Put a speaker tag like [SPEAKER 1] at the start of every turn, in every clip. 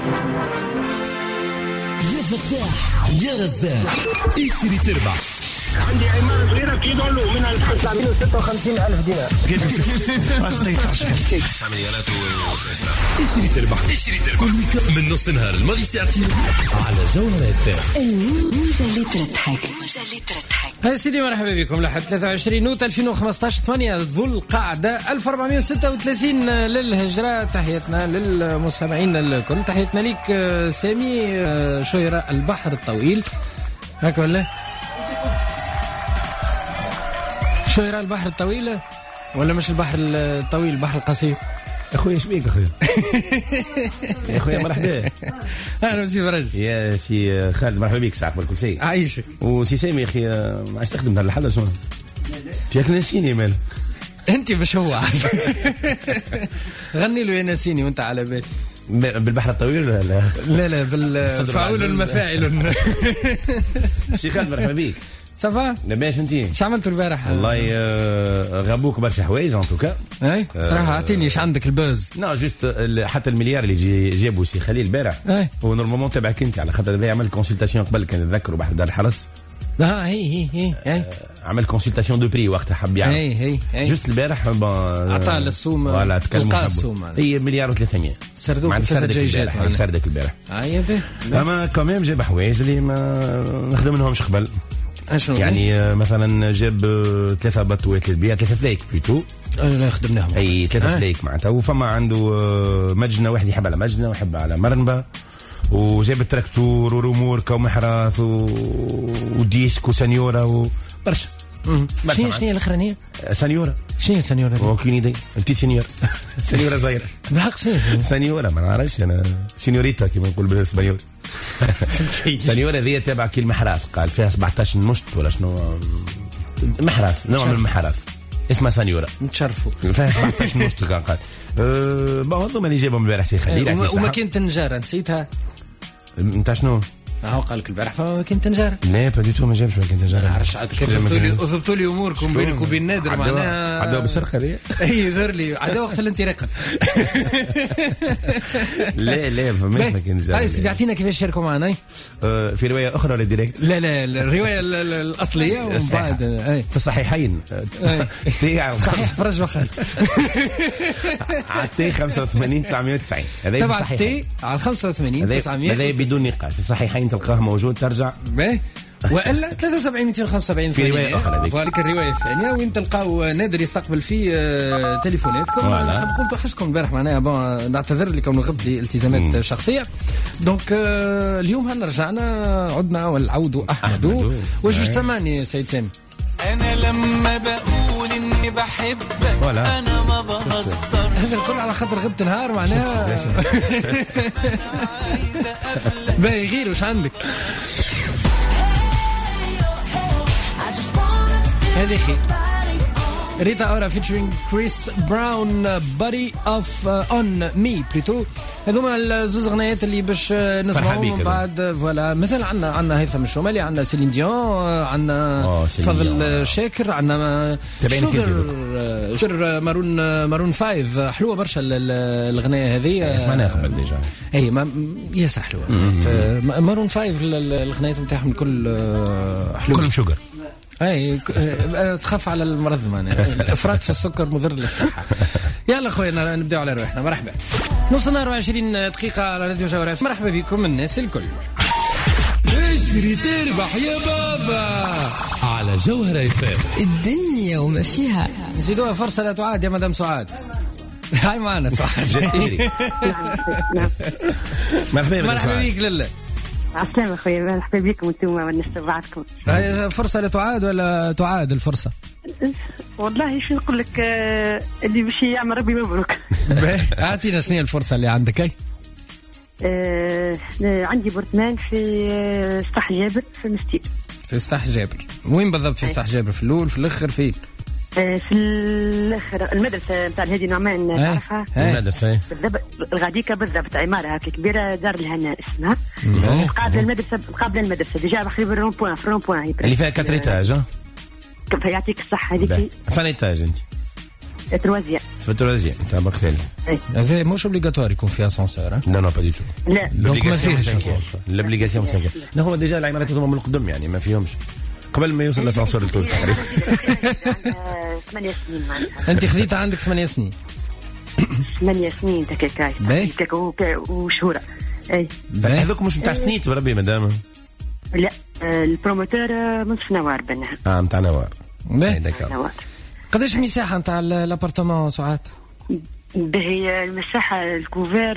[SPEAKER 1] يا فتاح يا رزاق اشتري تربح.
[SPEAKER 2] عندي عمارة صغيرة في دولو منها 956,000 دينار.
[SPEAKER 1] اشتري تربح كل من نص نهار الماضي ساعتين على جوهرة FM.
[SPEAKER 3] الموجة اللي تضحك.
[SPEAKER 4] هاي سيدي مرحبا بكم لحد 23 نوت 2015 8 ذو القعدة 1436 للهجرة. تحياتنا للمستمعين الكل. تحياتنا ليك سامي شويرة البحر الطويل هكا ولا شويرة البحر الطويل ولا مش البحر الطويل البحر القصير؟
[SPEAKER 5] اخويا شبيك اخويا؟ يا اخويا مرحبا.
[SPEAKER 4] اهلا سي فرج.
[SPEAKER 5] يا سي خالد مرحبا بك ساعة كل شيء.
[SPEAKER 4] عايشك.
[SPEAKER 5] وسي سامي يا اخي ما عادش تخدم دار الحل شنو؟ فيك ناسيني مال
[SPEAKER 4] انت مش هو غني له يا ناسيني وانت على بالي.
[SPEAKER 5] بالبحر الطويل
[SPEAKER 4] لا بالفعول المفاعل.
[SPEAKER 5] سي خالد مرحبا بك.
[SPEAKER 4] صافا
[SPEAKER 5] لاباس انتي؟
[SPEAKER 4] شو عملتوا البارح؟
[SPEAKER 5] والله غابوك برشا حوايج ان توكا.
[SPEAKER 4] اي راح اعطيني ايش عندك البوز.
[SPEAKER 5] لا جوست حتى المليار اللي جابوا سي خليل البارح ونورمالمون تبعك انت على خاطر عمل كونسلتاسيون قبل كان نتذكروا بحر دار الحرس.
[SPEAKER 4] هي
[SPEAKER 5] عمل كونسلتاسيون دو بري وقتها حب يعرف.
[SPEAKER 4] هي
[SPEAKER 5] جوست البارح
[SPEAKER 4] عطى للسوم
[SPEAKER 5] ولا تكلموا
[SPEAKER 4] السوم
[SPEAKER 5] هي مليار و300
[SPEAKER 4] سردوك
[SPEAKER 5] البارح سردك البارح. اما كمان جاب حوايج اللي ما نخدم منهمش قبل. يعني مثلا جاب 3 بطوات للبيع 3 فلايك بلوتو.
[SPEAKER 4] لا خدمناهم
[SPEAKER 5] اي 3 فلايك معناتها. وفما عنده مجنه واحد يحب على مجنه ويحب على مرنبه. وجاب التراكتور ورموركا ومحراث وديسك وسنيورا وبرشا.
[SPEAKER 4] شنو هي الاخرانيه؟
[SPEAKER 5] سنيورا.
[SPEAKER 4] شنو هي سنيورا؟
[SPEAKER 5] اوكي دي بتيت سنيورا. سنيورا صغيره
[SPEAKER 4] بالحق.
[SPEAKER 5] سنيورا ما نعرفش انا سينيوريتا كما نقول بالاسبانيول. سنيورا ذي تابع كي المحراث قال فيها 17 مشط ولا شنو محراث نوع من المحراث اسمها سنيورا.
[SPEAKER 4] نتشرفوا
[SPEAKER 5] فيها 17 مشط قال بون هذوما اللي جابهم البارح سي خليل.
[SPEAKER 4] وما كنت النجاره نسيتها
[SPEAKER 5] انت شنو؟
[SPEAKER 4] هو قال لك البارح فما كنت نجاره.
[SPEAKER 5] لا با دي تو ما جابش كنت نجاره.
[SPEAKER 4] عرفت ضبطوا لي اموركم بينك وبين نادر معناها
[SPEAKER 5] عداوه بالسرقه هذه.
[SPEAKER 4] اي ذر لي عداوه وقت الانطلاق.
[SPEAKER 5] لا ما كنت نجاره.
[SPEAKER 4] هاي سيدي اعطينا كيفاش شاركوا معنا
[SPEAKER 5] في روايه اخرى ولا ديريكت؟
[SPEAKER 4] لا الروايه الاصليه ومن بعد
[SPEAKER 5] في الصحيحين.
[SPEAKER 4] صحيح فرج وخال
[SPEAKER 5] عطي 85 990 هذا
[SPEAKER 4] صحيح على 85 900
[SPEAKER 5] هذا بدون نقاش. في الصحيحين تلقاه موجود ترجع
[SPEAKER 4] والا 73 275
[SPEAKER 5] في روايه اخرى.
[SPEAKER 4] ذلك الروايه الثانيه وين تلقاو نادر يستقبل فيه تليفوناتكم. قلت وحشكم البارح معناها نعتذر لكم غبت لي التزامات شخصيه. دونك اليوم هنا رجعنا عدنا والعود احمد. واش سمعني سيد سامي؟ انا لما بقول اني بحبك انا ما بهزر. هذا الكل على خاطر غبت نهار معناها. باهي غير وش عندك؟ هذه خير ريتا أورا featuring كريس براون body of on me بليتو. هذوما الزوز غنايات اللي باش نسمعوهم من بعد. فوالا مثلا عندنا هيثم الشمالي عندنا سيلين ديون عندنا فضل شاكر عندنا شجر مارون 5 حلوه برشا الغنايه هذه.
[SPEAKER 5] اسمعنا قبل ديجا.
[SPEAKER 4] اي ياسر حلوه مارون 5 الغنايات نتاعهم الكل حلوه كلهم شجر. اي تخاف على المرض معناها الافراط في السكر مضر للصحه. يلا خويا نبداو على روحنا. مرحبا نص نهار 20 دقيقه على راديو جوهرة. مرحبا بكم الناس الكل.
[SPEAKER 1] اشتري تربح يا بابا على جوهرة FM.
[SPEAKER 3] الدنيا وما فيها.
[SPEAKER 4] نزيدوها فرصه لا تعاد يا مدام سعاد. هاي معنا سعاد. مرحبا بك لله.
[SPEAKER 6] عسلامة أخويا مرحبا بكم أنتم والناس تبعتكم.
[SPEAKER 4] هاي فرصة لا تعاد ولا تعاد الفرصة؟
[SPEAKER 6] والله شو نقول لك اللي باش يعمل ربي مبروك.
[SPEAKER 4] أعطينا شنو الفرصة اللي عندك هاي؟
[SPEAKER 6] عندي برطمان في سطح جابر في المستير.
[SPEAKER 4] في سطح جابر وين بالضبط؟ في سطح جابر في الأول في الآخر فين؟
[SPEAKER 6] في الاخر المدرسه نتاع الهادي نعمان تعرفها؟
[SPEAKER 5] المدرسه
[SPEAKER 6] الغاديكه بالضبط عماره هكا كبيره دار الهنا اسمها قابل المدرسه ديجا قريب الرون بوين في الرون بوين
[SPEAKER 5] اللي فيها 4 ايتاج.
[SPEAKER 6] كيف يعطيك الصحه هذيك.
[SPEAKER 5] فين ايتاج انت؟
[SPEAKER 6] تروازيام.
[SPEAKER 5] في التروازيام تاع باك ثالث.
[SPEAKER 4] هذا مش اوبليغاتوار يكون فيها اسانسور.
[SPEAKER 5] لا با دي تو.
[SPEAKER 6] لا
[SPEAKER 4] دونك ما فيهش
[SPEAKER 5] لابليغاسيون 5. لا هو ديجا العمارات هذوما من القدم يعني ما فيهمش قبل ما يوصل الاسانسور لتونس تقريبا.
[SPEAKER 6] 8 سنين معناتها.
[SPEAKER 4] انت خذيتها عندك 8 سنين.
[SPEAKER 6] 8 سنين هكاك وشهوره. اي
[SPEAKER 5] هذوك مش نتاع سنيت بربي مدام.
[SPEAKER 6] لا البروموتور منصف نوار بنها.
[SPEAKER 5] نتاع نوار.
[SPEAKER 6] نوار.
[SPEAKER 4] قداش المساحه نتاع الابارتمون سعاد؟
[SPEAKER 6] هي المساحه الكوفير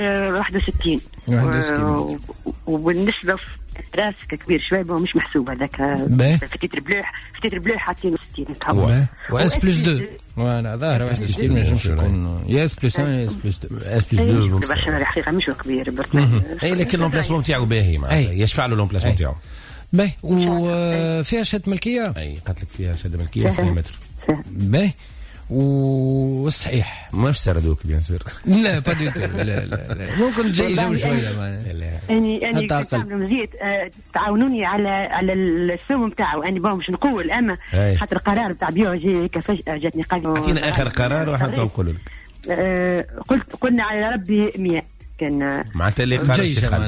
[SPEAKER 6] 61 وبالنسبه راسك كبير شوي مش محسوب هذاك. فتيت بلوح حاطين 60 هكا.
[SPEAKER 4] واس بلس 2 وانا ظاهر واس بلس 2 ما ينجمش يكون يا اس بلس 1 يا اس بلس 2.
[SPEAKER 5] اس بلس 2
[SPEAKER 6] برشا الحقيقه مش كبير.
[SPEAKER 5] اي لكن لومبلاسمون تاعو باهي معناتها يشفع له لومبلاسمون تاعو.
[SPEAKER 4] باهي وفيها شهاده ملكيه.
[SPEAKER 5] اي قالت لك فيها شهاده ملكيه 2 متر.
[SPEAKER 4] باهي والصحيح
[SPEAKER 5] ماش سردوك بيان سور.
[SPEAKER 4] لا با دي تو. لا ممكن تجي جو شويه
[SPEAKER 6] يعني تعملوا مزيد تعاونوني على السوم نتاعو. اني باش نقول اما خاطر القرار نتاع بيو جي كفجأة جاتني قال
[SPEAKER 5] حكينا اخر قرار واحنا نقولوا لك
[SPEAKER 6] قلنا على ربي 100 كان
[SPEAKER 5] معناتها اللي قرر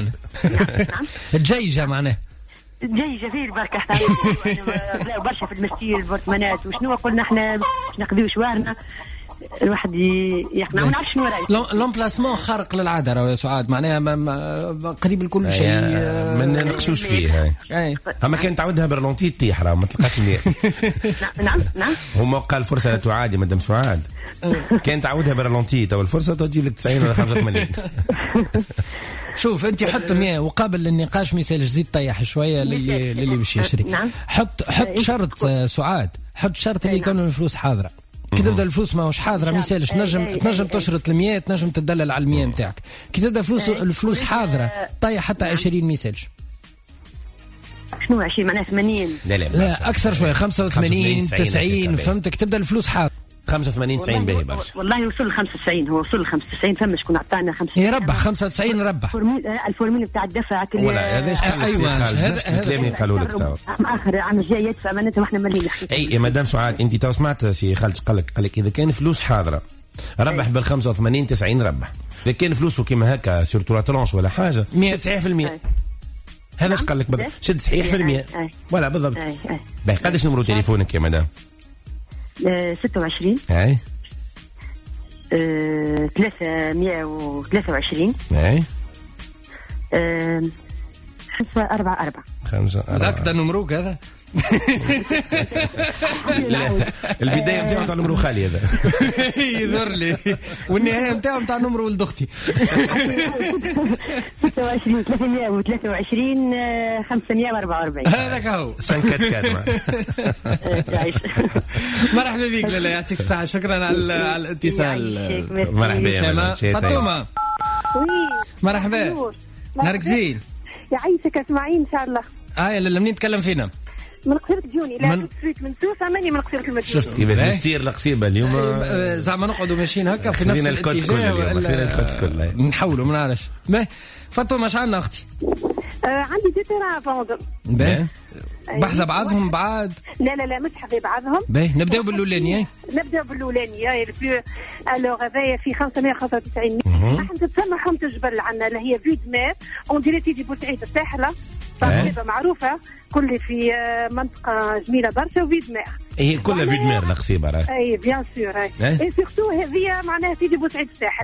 [SPEAKER 4] الجيجه معناه
[SPEAKER 6] جاي فيه البركة لا برشا في المستير البرطمانات وشنو قلنا احنا باش نقضيو شوارنا الواحد يقنع ما نعرفش شنو رايك.
[SPEAKER 4] لومبلاسمون خارق للعاده راهو يا سعاد معناها قريب لكل شيء
[SPEAKER 5] ما نناقشوش فيه. اما كان تعودها برلونتي تطيح راه ما تلقاش مليح.
[SPEAKER 6] نعم
[SPEAKER 5] هما قال فرصه لا تعاد يا مدام سعاد. كان تعودها برلونتي تو الفرصه تجيب لك 90 ولا 85.
[SPEAKER 4] شوف انت حط 100 وقابل للنقاش ما يسالش زيد طيح شويه للي باش يشري. حط شرط سعاد. حط شرط اللي يكون الفلوس حاضره. كي تبدا الفلوس ماهوش حاضره ما يسالش تنجم تشرط ال100 تنجم تدلل على ال100 نتاعك. كي تبدا الفلوس حاضره طيح حتى 20 ما يسالش.
[SPEAKER 6] شنو 20 معناها 80؟
[SPEAKER 4] لا اكثر شويه 85 90 فهمتك تبدا الفلوس حاضره
[SPEAKER 5] 85 90 باهي برشا.
[SPEAKER 6] والله وصل 95 هو وصل 95 فما شكون عطانا 95
[SPEAKER 4] يربح 95 ربح.
[SPEAKER 6] الفورمول نتاع الدفع
[SPEAKER 5] ولا هذاش هذا كلامي قالوا لك تو
[SPEAKER 6] اخر عام الجاي يدفع معناتها واحنا مالين نحكي.
[SPEAKER 5] اي يا مدام سعاد انت تو سمعت سي خالد قال لك اذا كان فلوس حاضره ربح بال 85 90 ربح. اذا كان فلوسه كيما هكا سورتو لا ترونش ولا حاجه شد 90%. هذا اش قال لك بالضبط شد 90% ولا بالضبط. باهي قداش نمرو تليفونك يا مدام؟
[SPEAKER 6] 26
[SPEAKER 5] اي
[SPEAKER 6] 323
[SPEAKER 5] اي
[SPEAKER 6] 544
[SPEAKER 4] هكذا نمروك هذا.
[SPEAKER 5] البدايه نتاعو تاع نمرو خالي هذا
[SPEAKER 4] يذر لي والنهايه نتاعو نتاع نمرو ولد اختي.
[SPEAKER 6] 26 323 544
[SPEAKER 4] هذاك هو
[SPEAKER 5] 544.
[SPEAKER 4] مرحبا بك لاله يعطيك الصحه. شكرا على الاتصال.
[SPEAKER 5] مرحبا يا
[SPEAKER 4] فاطمه. مرحبا نهارك زين.
[SPEAKER 7] يعيشك اسمعين ان شاء الله.
[SPEAKER 4] لاله منين نتكلم فينا؟
[SPEAKER 7] من قصيرة جوني. لا تفريت من سوسة ماني من قصيرة المدينة.
[SPEAKER 5] شفت كيف نستير القصيبة اليوم
[SPEAKER 4] زعما نقعدوا ماشيين هكا في نفس الاتجاه نحاولوا ما نعرفش. فاطمه اش عندنا اختي؟
[SPEAKER 7] عندي 2 تيران فوندر.
[SPEAKER 4] بحذا بعضهم بعاد؟
[SPEAKER 7] لا مش حذا بعضهم.
[SPEAKER 4] نبداو بالأولانية.
[SPEAKER 7] نبداو بالأولانية الوغ هذايا في 595 راح نتسمحهم تجبل عنا اللي هي فيد مير اون ديريتي دي بورسعيد الساحلة صاحبة معروفة كل في منطقة جميلة برشا وفيد مير.
[SPEAKER 5] هي كلها فيد مير القصيبة راهي.
[SPEAKER 7] اي بيان سور اي سورتو هذه معناها سيدي بورسعيد الساحل.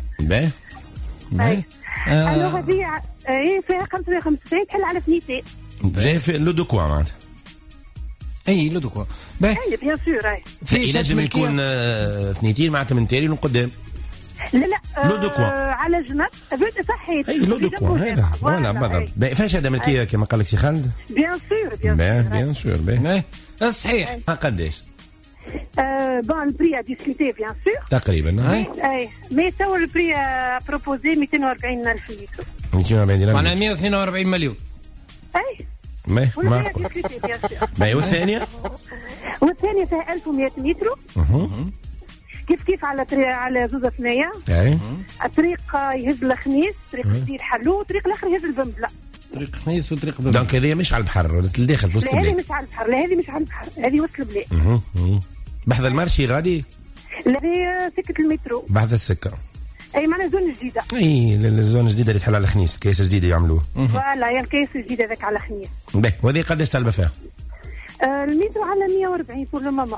[SPEAKER 7] الوغ هذه فيها 595 تحل على ثنيتين.
[SPEAKER 5] جاي في لو دو كوا معناتها.
[SPEAKER 4] اي لو دو كوا.
[SPEAKER 7] اي بيان سور
[SPEAKER 5] في لازم يكون ثنيتين معناتها من تالي وقدام.
[SPEAKER 7] لا
[SPEAKER 5] لو دو كوا
[SPEAKER 7] على جنب صحيح.
[SPEAKER 5] اي لو دو كوا هذا ولا بالضبط. فاش هذا ملكيه كما قال لك سي خالد؟
[SPEAKER 7] بيان سور
[SPEAKER 5] بيان سور
[SPEAKER 4] صحيح.
[SPEAKER 5] قداش؟
[SPEAKER 7] بون البري ديسكوتي بيان سور
[SPEAKER 5] تقريبا.
[SPEAKER 7] اي مي تو البري بروبوزي 240,000 يورو.
[SPEAKER 5] 240
[SPEAKER 4] معناها 142 مليون.
[SPEAKER 7] اي
[SPEAKER 5] ما والثانية
[SPEAKER 7] فيها 1100 متر. كيف على زوزة ثنايا. الطريق يهز الخميس طريق جديد حلو طريق الاخر يهز البمبلة.
[SPEAKER 4] طريق خميس وطريق بمبلة.
[SPEAKER 5] دونك هذه مش على البحر ولا الداخل في وسط البلاد.
[SPEAKER 7] هذه مش على البحر. هذه وسط البلاد.
[SPEAKER 5] بحذا المرشي غادي.
[SPEAKER 7] اللي سكة المترو
[SPEAKER 5] بعد السكه.
[SPEAKER 7] اي معنا زون جديده.
[SPEAKER 5] اي الزون الجديده اللي تحل على خنيس، كيس جديده يعملوه.
[SPEAKER 7] فوالا يا الكيس الجديده ذاك على خنيس.
[SPEAKER 5] باهي وهذه قداش طالبه فيها؟
[SPEAKER 7] المترو على 140 بور لو مومون.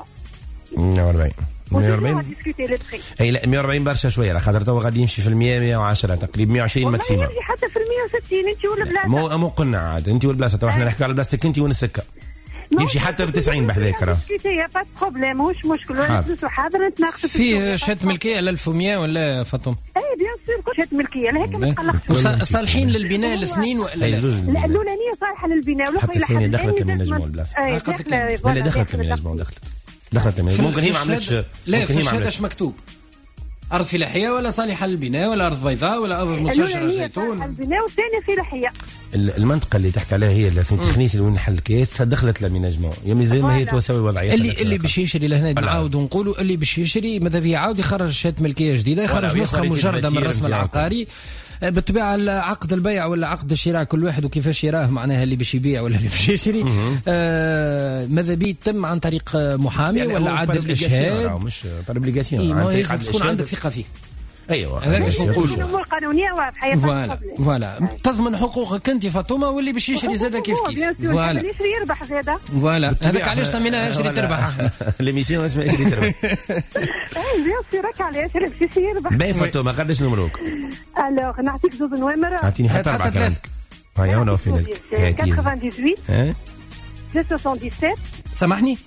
[SPEAKER 5] 140 اي لا 140 برشا شويه، على خاطر توا غادي يمشي في 110 تقريبا 120 ماكسيموم.
[SPEAKER 7] يمشي حتى في 160 انت ولا بلاصه.
[SPEAKER 5] مو قلنا عاد انت والبلاصه، توا احنا نحكي على بلاصتك انت والسكه. يمشي حتى ب 90 بحذاك راه.
[SPEAKER 7] يا با بروبليم مش مشكل، ولا فلوسه حاضر نتناقشوا
[SPEAKER 4] فيه شهاده ملكيه على 1100 ولا فاطمه؟
[SPEAKER 7] اي بيان سور كل شهاده ملكيه، لهيك ما تقلقش.
[SPEAKER 4] صالحين للبناء الاثنين ولا لا؟
[SPEAKER 7] الاولانيه صالحه للبناء
[SPEAKER 5] والاخرى الثانيه دخلت المنجمون البلاصه. دخلت المنجمون دخلت ممكن هي ما عملتش.
[SPEAKER 4] لا في الشهاده اش مكتوب؟ أرض فلاحية ولا صالحة للبناء ولا أرض بيضاء ولا أرض مشجرة زيتون؟
[SPEAKER 7] البناء والثانية فلاحية.
[SPEAKER 5] المنطقة اللي تحكي عليها هي اللي في التخنيس اللي وين حل الكيس دخلت لميناجمون يوم زي ما هي توسوي الوضعية.
[SPEAKER 4] اللي باش يشري لهنا نعاودوا نقولوا اللي باش يشري ماذا بيه يعاود يخرج شهادة ملكية جديدة، يخرج نسخة مجردة من الرسم العقاري. بالطبيعة عقد البيع ولا عقد الشراء كل واحد وكيفاش يراه، معناها اللي باش يبيع ولا اللي باش يشري ماذا بيه يتم عن طريق محامي يعني ولا عاد الإشهاد،
[SPEAKER 5] مش طريق
[SPEAKER 4] تكون عندك ثقة فيه.
[SPEAKER 5] ايوه
[SPEAKER 7] هذاك شنو نقولوا الامور القانونيه واضحه.
[SPEAKER 4] فوالا تضمن حقوقك انت فاطمه، واللي باش يشري زاده كيف كيف.
[SPEAKER 7] فوالا اللي يشري يربح زاده.
[SPEAKER 4] فوالا هذاك علاش سميناها اشري تربح.
[SPEAKER 5] ليميسيون اسمها اشري تربح.
[SPEAKER 7] اي بيان سور راك علاش باش يربح.
[SPEAKER 5] باهي فاطمه قداش نمروك؟
[SPEAKER 7] الوغ نعطيك زوج نوامر.
[SPEAKER 5] اعطيني حتى 4 كلامك. هيا وانا فين
[SPEAKER 7] 98 277.
[SPEAKER 4] سامحني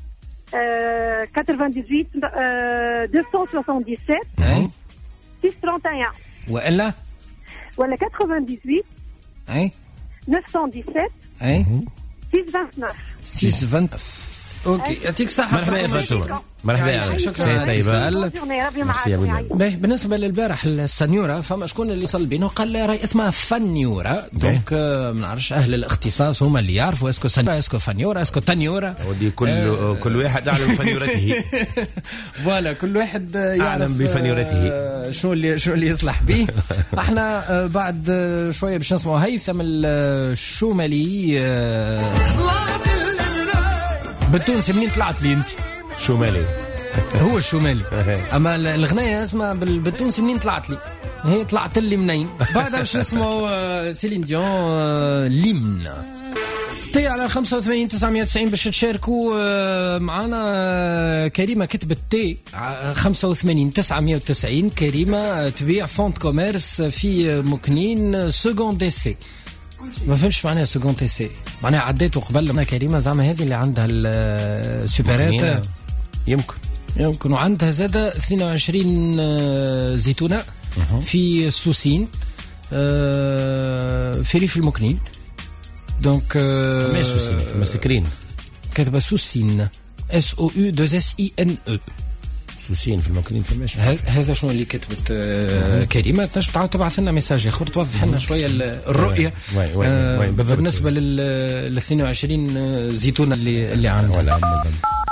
[SPEAKER 7] 98 277 631
[SPEAKER 4] ولا
[SPEAKER 7] 98
[SPEAKER 4] اي
[SPEAKER 7] 917
[SPEAKER 4] اي
[SPEAKER 7] 629
[SPEAKER 4] 629. اوكي يعطيك الصحة.
[SPEAKER 5] مرحبا يا فاطمة. مرحبا يا
[SPEAKER 4] شكرا
[SPEAKER 5] طيبة.
[SPEAKER 4] بالنسبة للبارح السنيورة فما شكون اللي صل بينه قال لي راهي اسمها فنيورة، دونك ما نعرفش اهل الاختصاص هما اللي يعرفوا اسكو سنيورة اسكو فنيورة اسكو تنيورة.
[SPEAKER 5] ودي كل واحد يعلم فنيورته.
[SPEAKER 4] فوالا كل واحد يعلم
[SPEAKER 5] بفنيورته
[SPEAKER 4] شنو اللي يصلح به. احنا بعد شوية باش نسمعوا هيثم الشومالي. بالتونسي منين طلعت لي انت؟
[SPEAKER 5] شمالي.
[SPEAKER 4] هو الشمالي. اما الغنايه اسمها بالتونسي منين طلعت لي؟ هي طلعت لي منين؟ بعدها باش نسمعوا سيلين ديون ليمن. تي على 85 990 باش تشاركوا معنا. كريمه كتبت تي 85 990. كريمه تبيع فونت كوميرس في مكنين سكوند ديسي. ما فهمش معناها سكوند تيسي، معناها عديته قبل. انا كريمه زعما هذه اللي عندها السوبرات يمكن وعندها زاده 22 زيتونه في سوسين في ريف المكنين. دونك
[SPEAKER 5] ما سوسين مسكرين
[SPEAKER 4] كاتبه سوسين SOU2SINE
[SPEAKER 5] سوسين في المكنين في الماشي.
[SPEAKER 4] هذا شنو اللي كتبت كريمه. تنجم تعاود تبعث لنا ميساج اخر توضح لنا شويه الرؤيه بالنسبه لل 22 زيتونه اللي عندنا.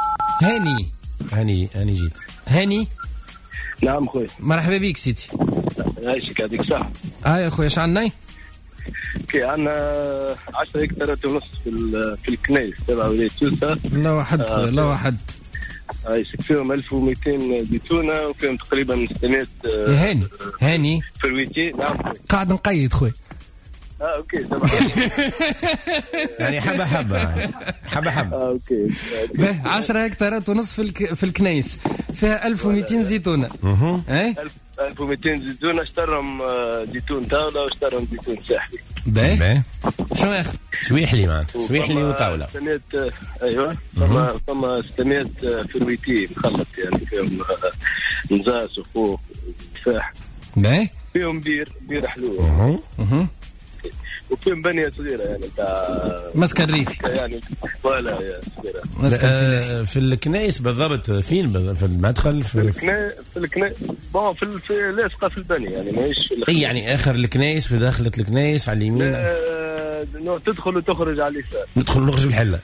[SPEAKER 4] هاني جيت. هاني
[SPEAKER 2] نعم خويا.
[SPEAKER 4] مرحبا بك سيدي.
[SPEAKER 2] عايشك هذيك صح.
[SPEAKER 4] يا خويا اش عندنا؟
[SPEAKER 2] كي عندنا 10 هكتارات ونص في الكنيس تبع ولاية سوسة.
[SPEAKER 4] لا واحد
[SPEAKER 2] عايشك فيهم 1200 زيتونة وفيهم تقريبا 600.
[SPEAKER 4] هاني
[SPEAKER 2] فرويتي. نعم
[SPEAKER 4] قاعد نقيد خويا.
[SPEAKER 2] اوكي تمام.
[SPEAKER 5] يعني حبة
[SPEAKER 2] اوكي
[SPEAKER 4] 10 هكتارات ونص في الكنيس فيها 1200 زيتونة.
[SPEAKER 2] 1200 زيتونة. اشترهم زيتون طاولة واشترهم زيتون ساحلي.
[SPEAKER 4] باهي شنو اخر
[SPEAKER 5] سويحلي وطاولة.
[SPEAKER 2] 600 ايوه. ثم 600 فرويتي مخلط يعني فيهم نزاس وخوخ وتفاح.
[SPEAKER 4] باهي
[SPEAKER 2] فيهم بير حلوة. وفيهم بنية صغيرة يعني تاع
[SPEAKER 4] مسكن ريفي
[SPEAKER 2] يعني ولا يا صغيرة.
[SPEAKER 5] في الكنائس بالضبط فين في المدخل في
[SPEAKER 2] الكنائس بون في لاصقة في البنية يعني ماهيش
[SPEAKER 5] يعني آخر الكنائس في داخلة الكنائس على اليمين.
[SPEAKER 2] تدخل وتخرج على اليسار.
[SPEAKER 5] ندخل ونخرج بالحلة.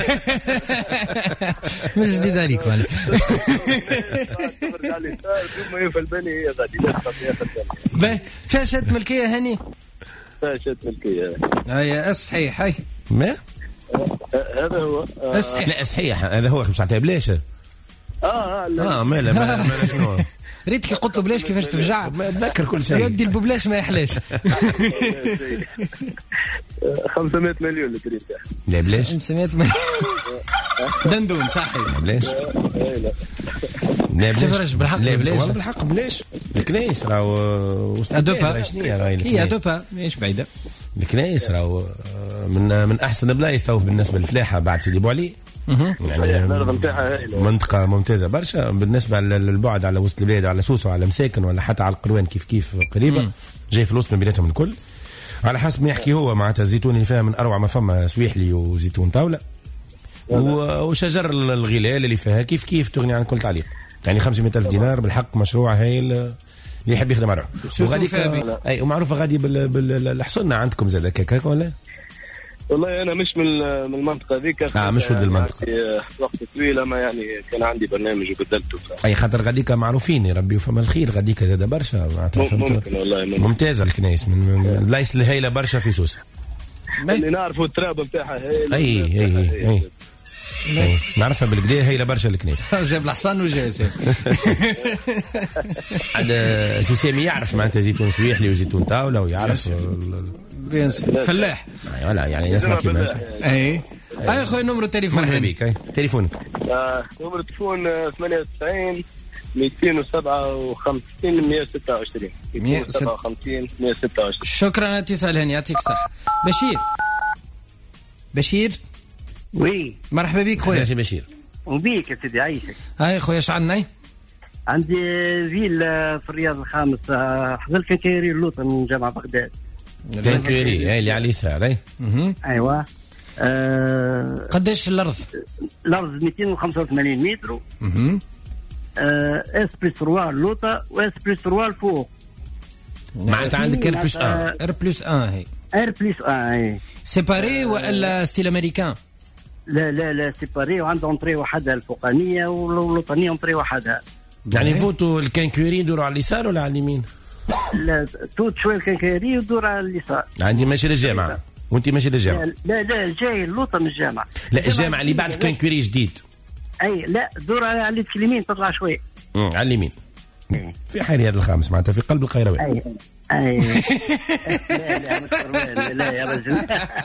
[SPEAKER 4] مش جديد عليك ولا.
[SPEAKER 2] تخرج على اليسار ثم يوفى البنية هي غادي لاصقة في آخر البنية.
[SPEAKER 4] فيها شهادة ملكية هاني؟
[SPEAKER 2] شهادة ملكية.
[SPEAKER 4] هي صحيح. هاي
[SPEAKER 5] ما
[SPEAKER 2] هذا هو
[SPEAKER 5] لا صحيح هذا هو 5 بلاش. مالا شنو
[SPEAKER 4] ريتك قلت له بلاش كيفاش تفجع
[SPEAKER 5] اتذكر كل شيء
[SPEAKER 4] يدي الببلاش ما يحلاش
[SPEAKER 2] 500 مليون الكريم تاعها.
[SPEAKER 5] لا بلاش
[SPEAKER 4] 500 مليون دندون صحي
[SPEAKER 5] بلاش
[SPEAKER 4] سفرج بالحق بلاش
[SPEAKER 5] والله بالحق بلاش. الكنايس راهو
[SPEAKER 4] ادوبا هي ادوبا ماهيش بعيده.
[SPEAKER 5] الكنايس راهو من احسن بلايص تو بالنسبه للفلاحه بعد سيدي بوعلي. يعني منطقة ممتازة برشا بالنسبة للبعد على وسط البلاد على سوسة وعلى مساكن ولا حتى على القروان كيف قريبة. جاي في الوسط من بيناتهم الكل على حسب ما يحكي هو. معناتها الزيتون اللي فيها من أروع ما فما سويحلي وزيتون طاولة وشجر الغلال اللي فيها كيف تغني عن كل تعليق. يعني 500,000 دينار بالحق مشروع هايل اللي يحب يخدم عليه. وغادي ومعروفة غادي بالحصولنا عندكم زاد كاكا ولا؟
[SPEAKER 2] والله انا مش من المنطقه ذيك.
[SPEAKER 5] مش ود المنطقه.
[SPEAKER 2] وقت طويل اما يعني كان عندي برنامج وبدلته.
[SPEAKER 5] اي خاطر غاديك معروفين يربي وفما الخير غاديك زاد برشا معناتها
[SPEAKER 2] ممكن والله
[SPEAKER 5] ممتازه الكنايس من البلايص الهايله برشا في سوسه.
[SPEAKER 2] اللي نعرفوا التراب نتاعها هايل.
[SPEAKER 5] اي نعرفها بالكدا هايله برشا الكنيسه.
[SPEAKER 4] جاب الحصان وجاز
[SPEAKER 5] على سامي يعرف معناتها زيتون سويحلي وزيتون طاوله ويعرف
[SPEAKER 4] فلاح
[SPEAKER 5] ولا يعني يسمع كيما
[SPEAKER 4] اي خويا نمر التليفون
[SPEAKER 5] هذيك تليفونك
[SPEAKER 2] نمر التليفون 98 257 126 257 126.
[SPEAKER 4] شكرا على الاتصال هاني يعطيك الصحه. بشير
[SPEAKER 8] وي
[SPEAKER 4] مرحبا بك خويا.
[SPEAKER 5] يا سي بشير.
[SPEAKER 8] وبيك يا سيدي عايشك.
[SPEAKER 4] هاي خويا اش عندنا؟
[SPEAKER 8] عندي فيل في الرياض الخامس حضر كنكيري اللوطه من جامعه بغداد.
[SPEAKER 5] كنكيري هاي اللي على اليسار.
[SPEAKER 8] ايوا
[SPEAKER 4] قداش الارض
[SPEAKER 8] 285 متر. اسبريسوار اللوطه واسبريسوار فوق.
[SPEAKER 5] معناتها عندك ار بلس 1
[SPEAKER 8] هي
[SPEAKER 4] سيباري ولا ستيل امريكان؟
[SPEAKER 8] لا سيباري وعنده انطري وحدها الفوقانيه والوطنيه انطري وحدها.
[SPEAKER 5] يعني فوتوا الكنكيري يدوروا على اليسار ولا على اليمين؟
[SPEAKER 8] لا توت شويه الكنكيري يدور على اليسار.
[SPEAKER 5] عندي ماشي للجامعه وانت ماشي للجامعه.
[SPEAKER 8] لا جاي اللوطه من الجامعه.
[SPEAKER 5] لا الجامعه اللي بعد الكنكيري جديد.
[SPEAKER 8] لا دور على اليمين تطلع شويه.
[SPEAKER 5] على اليمين في حي رياض الخامس معناتها في قلب القيروان.
[SPEAKER 8] لا يا رجل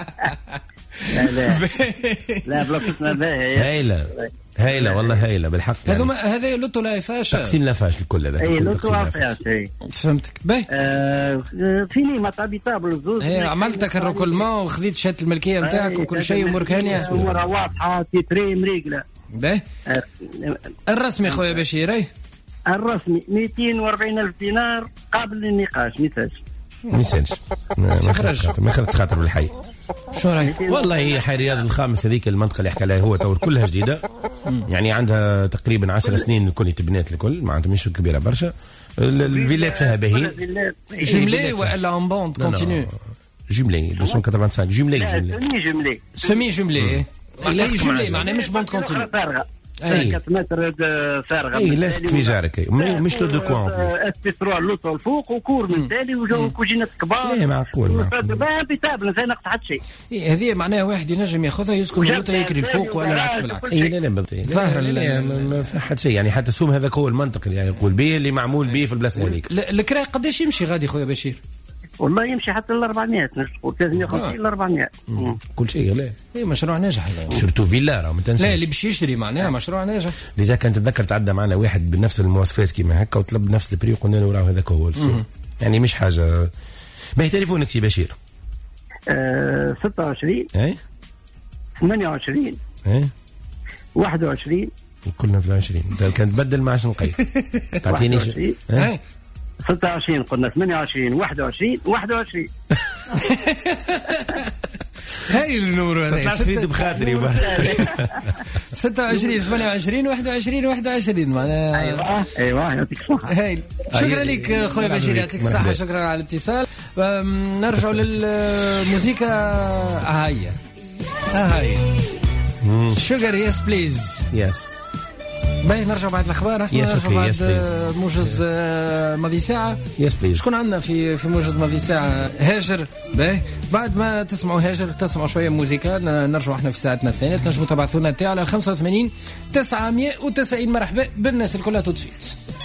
[SPEAKER 8] لا بلوكتنا باهي
[SPEAKER 5] هايله والله هايله بالحق.
[SPEAKER 4] هذا لوتو لا فاش
[SPEAKER 5] تقسيم لا فاش الكل هذا.
[SPEAKER 8] لوتو لا فاش
[SPEAKER 4] فهمتك باهي.
[SPEAKER 8] فيني ما طابيطابل الزوز.
[SPEAKER 4] عملتك الركولمون وخذيت شهاده الملكيه نتاعك وكل شيء امورك هانيه.
[SPEAKER 8] امورها واضحه تيتري مريقله.
[SPEAKER 4] باهي الرسمي خويا بشير. الرسمي
[SPEAKER 8] 240,000 دينار قابل للنقاش
[SPEAKER 5] ما يسالش ما خرجت خاطر بالحي.
[SPEAKER 4] شو رايك؟
[SPEAKER 5] والله هي حي رياض الخامس هذيك المنطقه اللي حكى لها هو تو كلها جديده. يعني عندها تقريبا 10 سنين الكل تبنات الكل معناتها مش كبيره برشا. الفيلات فيها باهين.
[SPEAKER 4] جملي ولا اون بوند كونتينيو؟
[SPEAKER 5] جملي 285
[SPEAKER 8] جملي
[SPEAKER 4] سمي جملي لا جملي معناها مش بوند كونتينيو.
[SPEAKER 8] 4 متر فارغه.
[SPEAKER 5] لازم في جارك مش لو دو كوان.
[SPEAKER 8] اسبيسروا لوطو الفوق وكور من تالي وجو كوجينات كبار.
[SPEAKER 5] لا معقول
[SPEAKER 8] ما بيتابل ما نقص حتى شيء.
[SPEAKER 4] هذه معناها واحد ينجم ياخذها يسكن لوطو يكري الفوق ولا العكس بالعكس.
[SPEAKER 5] لا
[SPEAKER 4] ظاهر
[SPEAKER 5] ما في حد شيء. يعني حتى سوم هذاك هو المنطق اللي يقول به اللي معمول به في البلاصه هذيك.
[SPEAKER 4] الكراء قداش يمشي غادي خويا بشير؟
[SPEAKER 8] والله يمشي حتى ل 400 نقول 350 ل 400.
[SPEAKER 5] كل شيء لا
[SPEAKER 4] مشروع ناجح
[SPEAKER 5] سورتو فيلا راه ما تنساش.
[SPEAKER 4] لا اللي باش يشتري معناها مشروع ناجح.
[SPEAKER 5] لذا كانت تتذكر تعدى معنا واحد بنفس المواصفات كيما هكا وطلب نفس البري وقلنا له راه هذاك هو السوق. يعني مش حاجه. ما هي تليفونك سي بشير؟
[SPEAKER 8] 26 28 21
[SPEAKER 5] وكلنا في 20 كانت تبدل مع شنو نقيل تعطيني
[SPEAKER 8] 26 قلنا 28 21
[SPEAKER 4] هاي النور هذا
[SPEAKER 5] طلعت فيديو بخاطري
[SPEAKER 4] 26 28 21 معناها.
[SPEAKER 8] ايوه يعطيك الصحه.
[SPEAKER 4] هايل شكرا لك خويا بشير يعطيك الصحه. شكرا على الاتصال. نرجع للموسيقى. هاي شوغر يس بليز
[SPEAKER 5] يس
[SPEAKER 4] باهي نرجع بعد الاخبار. نرجع بعد موجز ماضي ساعه. شكون عندنا في موجز ماضي ساعه؟ هاجر. باهي بعد ما تسمعوا هاجر تسمعوا شويه موسيقى. نرجعوا احنا في ساعتنا الثانيه. تنجموا تبعثونا تاع على 85 990. مرحبا بالناس الكل. تو سويت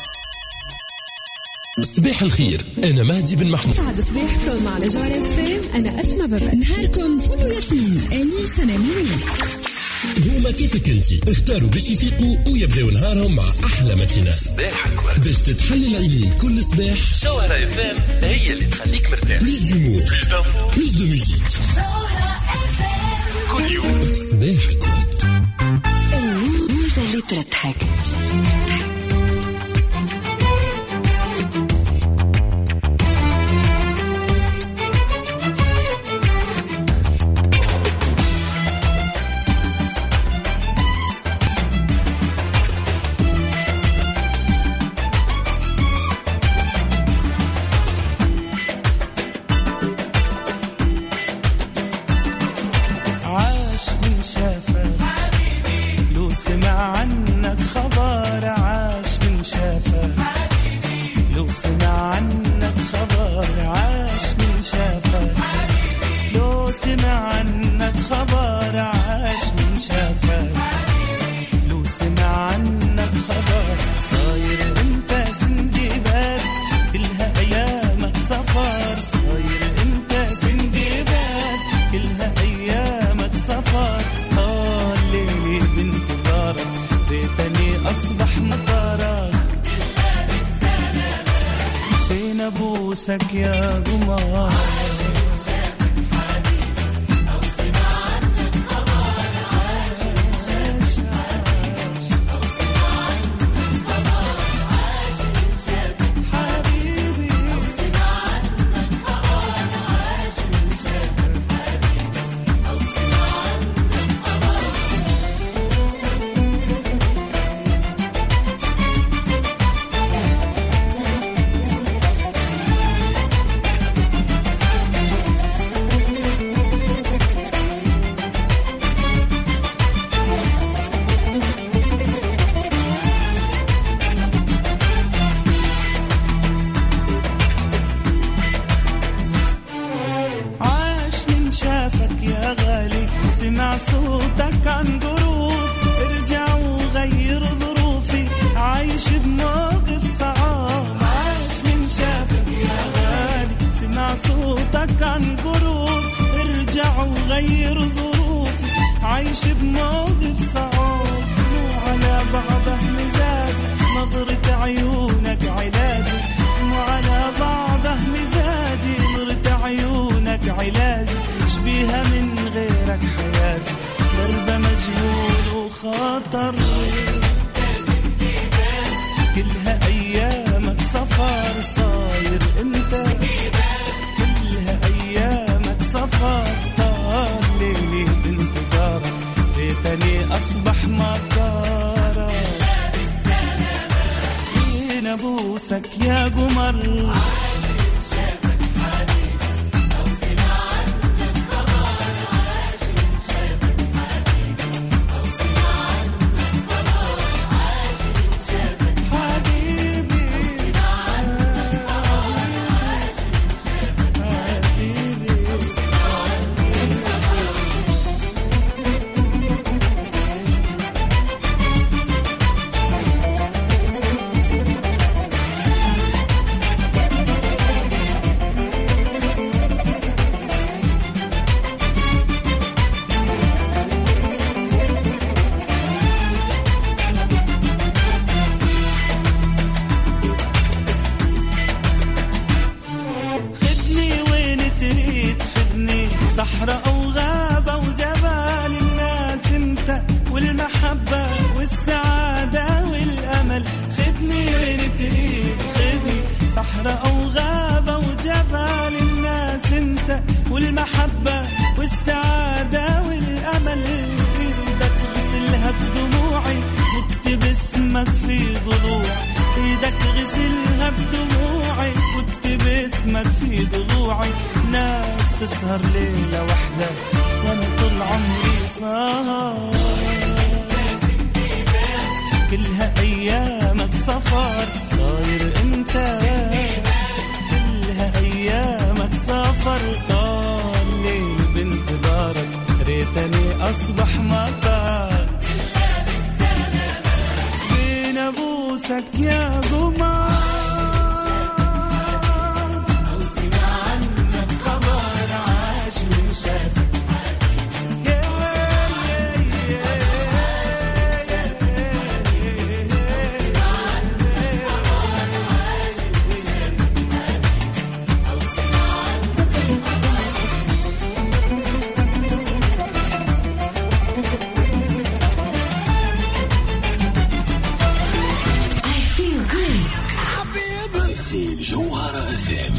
[SPEAKER 1] صباح الخير، أنا مهدي بن محمود.
[SPEAKER 3] بعد صباحكم على جوهر FM. أنا أسمى برا. نهاركم فل ياسمين. أني سنامين.
[SPEAKER 1] هما كيفك انتي اختاروا باش يفيقوا ويبداو نهارهم مع أحلى متينة. صباحك ورد باش تتحل العينين كل صباح. جوهر FM هي اللي تخليك مرتاح. بليز ديمور، بليز دافو، بليز دو ميوزيك. جوهر FM كل يوم صباحك ورد.
[SPEAKER 3] موجة اللي تضحك.
[SPEAKER 9] يا قمر كلها سفر صاير انت كلها ايامك سفر طال ليل بانتظارك ريتني اصبح مطار فين ابوسك يا قمر او سمع عنك خبر عاش من شافك
[SPEAKER 1] جوهرة FM.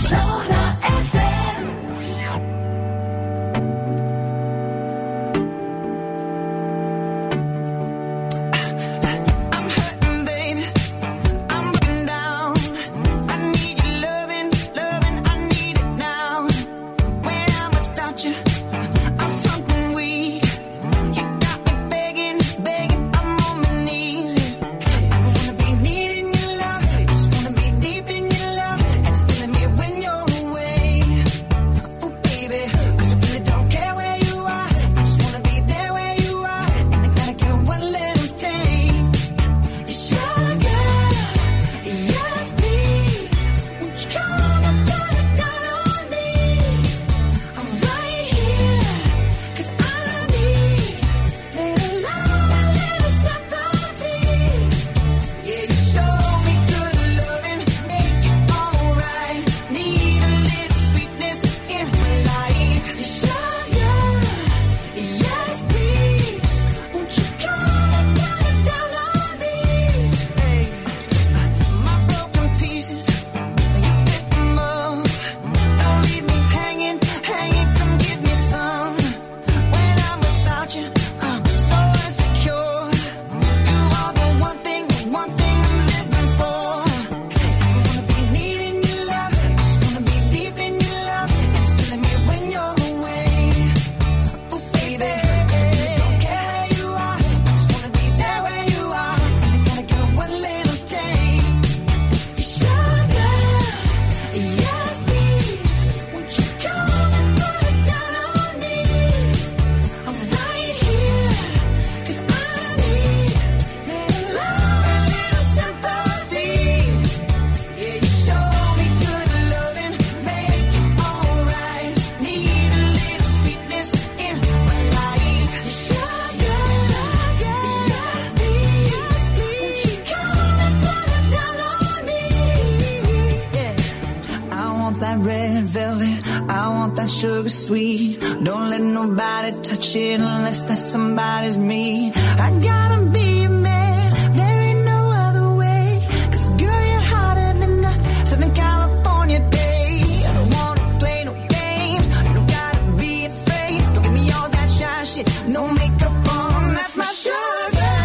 [SPEAKER 10] Sugar sweet, don't let nobody touch it unless that somebody's me. I gotta be a man, there ain't no other way. 'Cause girl, you're hotter than a Southern California day. I don't wanna play no games, you don't gotta be afraid. Don't give me all that shy shit, no makeup on, that's my sugar.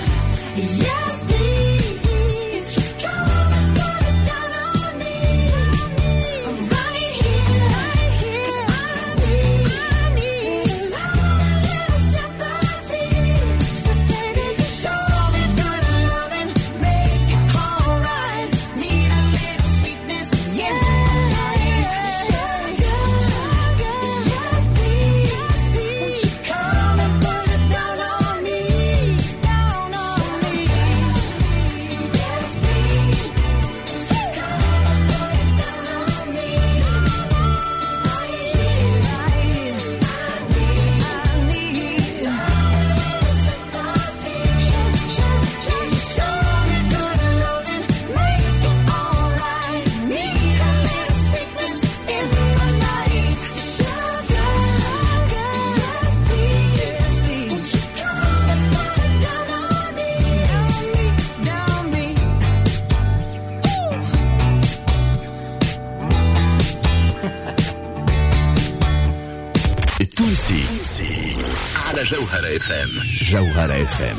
[SPEAKER 10] Yes, please, come and put it down on me. I'm right here, right here.
[SPEAKER 1] على جوهرة FM. جوهرة FM.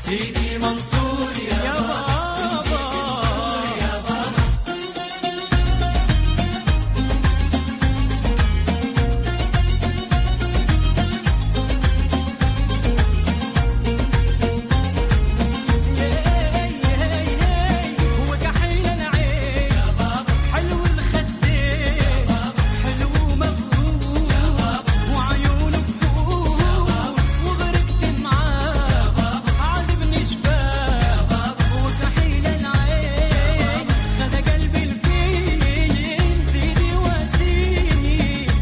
[SPEAKER 9] سيدي منصور يا بابا يا بابا هو كحيل العين يا بابا حلو الخدين حلو مبروك وعيونه بكور وغرقت معاه عاجبني شباب هو كحيل العين خد قلبي الفين زيدي واسيني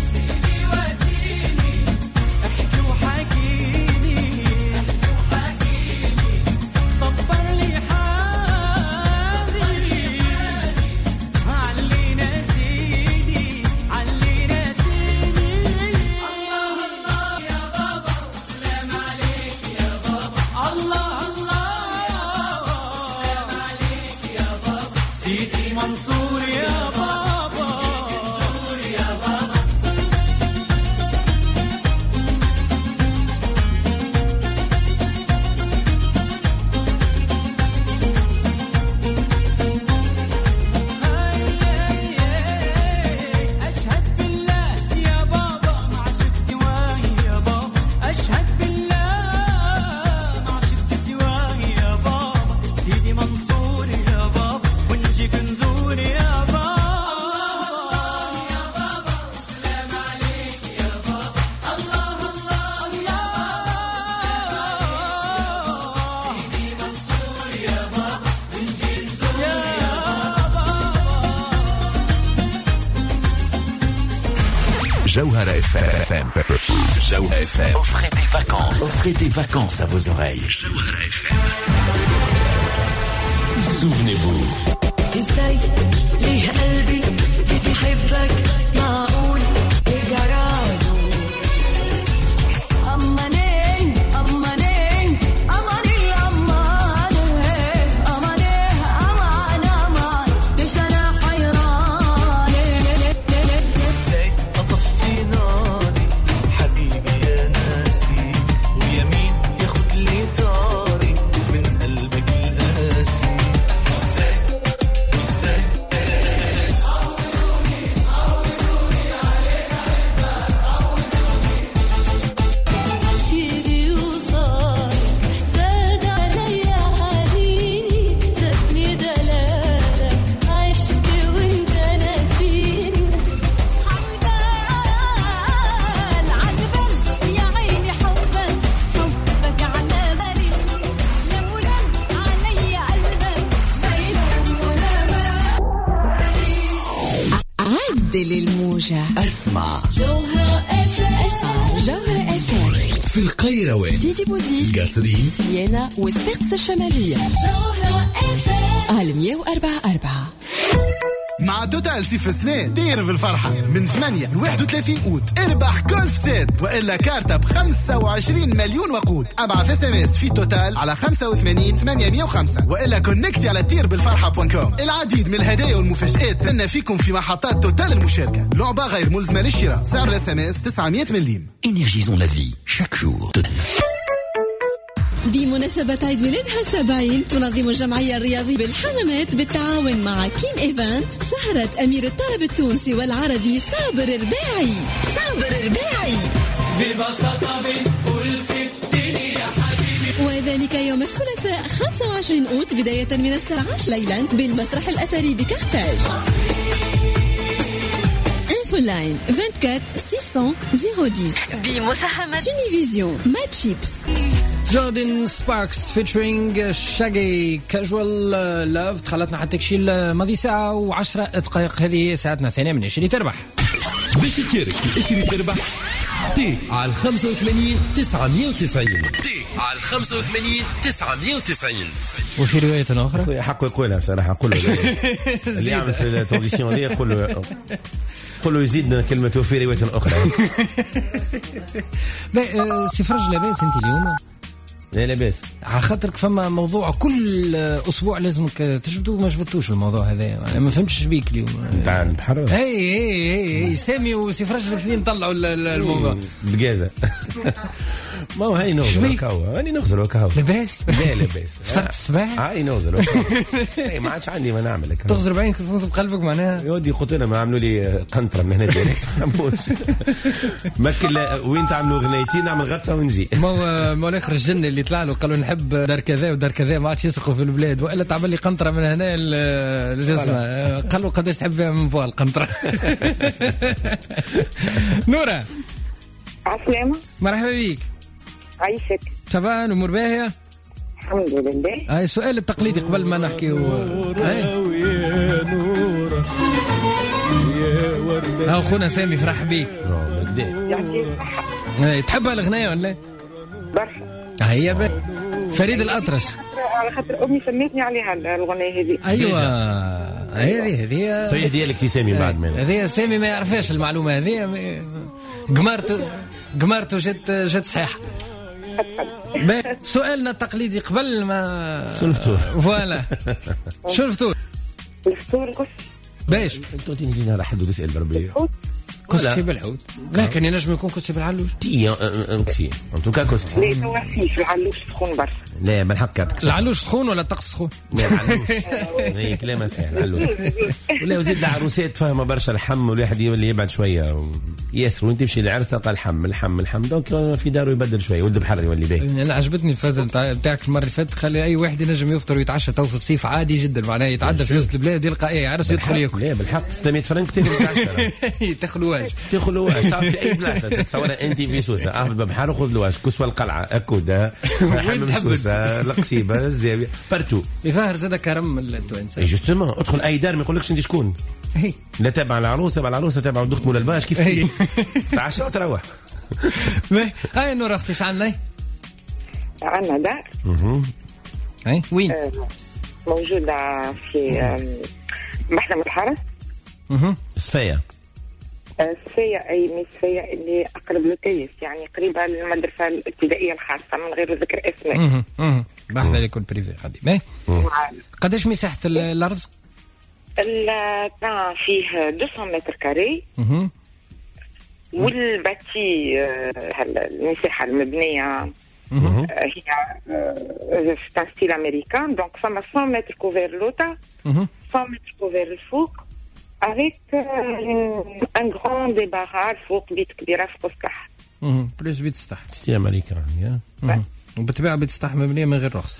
[SPEAKER 9] احكي وحكيني صبر لي حالي علينا سيدي علينا سيدي الله الله يا بابا سلام عليك يا بابا الله الله سلام عليك يا بابا سيدي منصور يا بابا يا بابا أشهد بالله يا بابا ما عشقت سواه يا بابا أشهد بالله ما عشقت سواه يا بابا سيدي منصور يا بابا ونجيك نزور يا بابا يا بابا سلام عليك يا بابا الله الله يا سيدي منصور يا بابا ونجيك نزور يا بابا
[SPEAKER 1] Jawhara FM. Jawhara FM. Offrez des vacances. Offrez des vacances à vos oreilles. Jawhara FM. Souvenez-vous.
[SPEAKER 10] ازاي ليه قلبي بيحبك معقول بجراده أمانين أمانين أماني أمانين أمانين أمان أمان ليش أنا حيرانة
[SPEAKER 9] ازاي اطفي ناري حبيبي يا ناسي ويمين ياخد لي طاري من قلبك القاسي ازاي
[SPEAKER 10] سيدي وصار زاد عليا حنيني زادني دلالة عشت وانت ناسيني حبان عالبال يا عيني حبان حبك على بالي لولا عليا قلبك بينهم ونما عدل الموجة
[SPEAKER 1] اسمع
[SPEAKER 10] جوهرة اسمع جوهرة FM
[SPEAKER 1] في القيروان
[SPEAKER 10] سيدي بوزيد
[SPEAKER 1] قصرين
[SPEAKER 10] سيانا والسقس الشمالية جوهرة FM على 104.4
[SPEAKER 11] مع توتال سيف سنين طير بالفرحة من 8 ل 31 أوت اربح جولف سيت وإلا كارتة ب25 مليون وقود. ابعث اس ام اس في توتال على 85 805 وإلا كونكتي على طير بالفرحة .com. العديد من الهدايا والمفاجآت تنى فيكم في محطات توتال المشاركة. لعبة غير ملزمة للشراء. سعر الاس ام اس 900 مليم.
[SPEAKER 1] Énergisons la vie chaque jour.
[SPEAKER 3] بمناسبة عيد ميلادها 70 تنظم الجمعية الرياضية بالحمامات بالتعاون مع كيم إيفنت سهرة أمير الطرب التونسي والعربي صابر رباعي.
[SPEAKER 9] ببساطة بنقول ستني يا حبيبي
[SPEAKER 3] وذلك يوم الثلاثاء 25 أوت بداية من الساعة 10 ليلا بالمسرح الأثري بكرتاج. انفو لاين 24 600 010 بمساهمة تونيفيزيون ماتشيبس.
[SPEAKER 4] جوردن سباركس فيتشرينج شاجي كاجوال لاف. دخلتنا حتى كشيل ماضي ساعة و10 دقائق. هذه ساعتنا الثانية من اشري تربح.
[SPEAKER 1] باش تشارك في اشري تربح تي على 85 990 تي على 85 990.
[SPEAKER 4] وفي رواية أخرى
[SPEAKER 5] حقه يقولها بصراحة. قول له اللي يعمل في الترانزيسيون دي قول له يزيد كلمة وفي رواية أخرى.
[SPEAKER 4] سي فرج لاباس أنت اليوم
[SPEAKER 5] لا لاباس
[SPEAKER 4] على خاطرك فما موضوع كل اسبوع لازمك تجبدوا ما جبتوش الموضوع هذا انا ما فهمتش بيك اليوم
[SPEAKER 5] نتاع البحر.
[SPEAKER 4] هي سامي وسي فرج الاثنين طلعوا الموضوع
[SPEAKER 5] بجازة. ما هو هاي نوزل هاني نغزل وكهو
[SPEAKER 4] لاباس.
[SPEAKER 5] لا لاباس
[SPEAKER 4] فطرت الصباح
[SPEAKER 5] هاي نوزل ما عادش عندي ما نعمل لك
[SPEAKER 4] تغزر بعينك تفوت بقلبك معناها
[SPEAKER 5] يودي خطينا ما عملوا لي قنطره من هنا ديريكت ما وين تعملوا غنيتين نعمل غطسه ونجي.
[SPEAKER 4] ما الاخر الجن اللي طلع له قالوا نحب دار كذا ودار كذا ما عادش يسقوا في البلاد والا تعمل لي قنطره من هنا الجسمه قالوا قداش تحب من فوق القنطره. نورة
[SPEAKER 12] عسلامة
[SPEAKER 4] مرحبا بيك
[SPEAKER 12] عايشك
[SPEAKER 4] تبع الامور باهيه
[SPEAKER 12] الحمد لله.
[SPEAKER 4] هاي السؤال التقليدي قبل ما نحكي ها اخونا سامي فرح بيك تحبها الغنايه ولا
[SPEAKER 12] برشا
[SPEAKER 4] هي فريد الأطرش
[SPEAKER 12] على خاطر امي سميتني عليها الغنايه هذه.
[SPEAKER 4] ايوه هذه
[SPEAKER 5] طيب ديالك سي سامي بعد منها
[SPEAKER 4] هذه سامي ما يعرفهاش المعلومه هذه قمرته جت صحيحه. سؤالنا التقليدي قبل ما
[SPEAKER 5] الفطور
[SPEAKER 4] فوالا شو الفطور؟
[SPEAKER 12] الفطور كسكسي
[SPEAKER 5] باش انتو تيجينا على حد يسال بربي
[SPEAKER 4] كسكسي بالحوت لكن ينجم يكون كسكسي بالعلوش
[SPEAKER 5] كسي انتو كا كسكسي
[SPEAKER 12] لا هو فيه العلوش سخون برشا
[SPEAKER 5] لا بالحق
[SPEAKER 4] العلوش سخون ولا الطقس سخون؟
[SPEAKER 5] لا العلوش هي كلام صحيح العلوش ولا وزيد العروسات فاهمه برشا الحم والواحد اللي يبعد شويه ياسر وانت تمشي للعرس تلقى الحم دونك في داره يبدل شويه ولد بحر يولي باهي.
[SPEAKER 4] انا عجبتني الفازه نتاعك المره اللي فاتت خلي اي واحد ينجم يفطر ويتعشى تو في الصيف عادي جدا معناها يتعدى في وسط البلاد يلقى اي عرس يدخل ياكل.
[SPEAKER 5] لا بالحق 600 فرنك تاكل
[SPEAKER 4] تاخذ
[SPEAKER 5] تعرف في اي بلاصه تتصور انت في سوسه اهبط ببحر وخذ لواش كسوه القلعه اكودا حمام سوسه القصيبه الزاويه بارتو
[SPEAKER 4] يظهر زاد كرم التوانسه
[SPEAKER 5] جوستومون ادخل اي دار ما يقولكش انت شكون لا تابع العروسه تابع الدخت مولا الباش كيف تعشى وتروح.
[SPEAKER 4] هاي نور اختي ايش عندنا؟
[SPEAKER 12] عندنا دار
[SPEAKER 4] اي وين؟
[SPEAKER 12] موجوده في محرم الحرس
[SPEAKER 5] صفيه
[SPEAKER 12] أي صفية اللي أقرب للكيس يعني قريبة للمدرسة الابتدائية الخاصة من غير ذكر اسماء.
[SPEAKER 4] بحث يكون بريفي قديم. قداش مساحة الأرض؟
[SPEAKER 12] البلان فيه 200 متر كاري والباتي المساحة المبنية هي ستيل أمريكان دونك فما 100 متر كوفير لوتا 100 متر كوفير الفوق avec un grand débarras فوق بيت كبيرة في قسكح.
[SPEAKER 4] بليس بيت سطح.
[SPEAKER 5] ستي أمريكان يا.
[SPEAKER 4] وبالطبيعة بيت سطح مبنية من غير رخصة.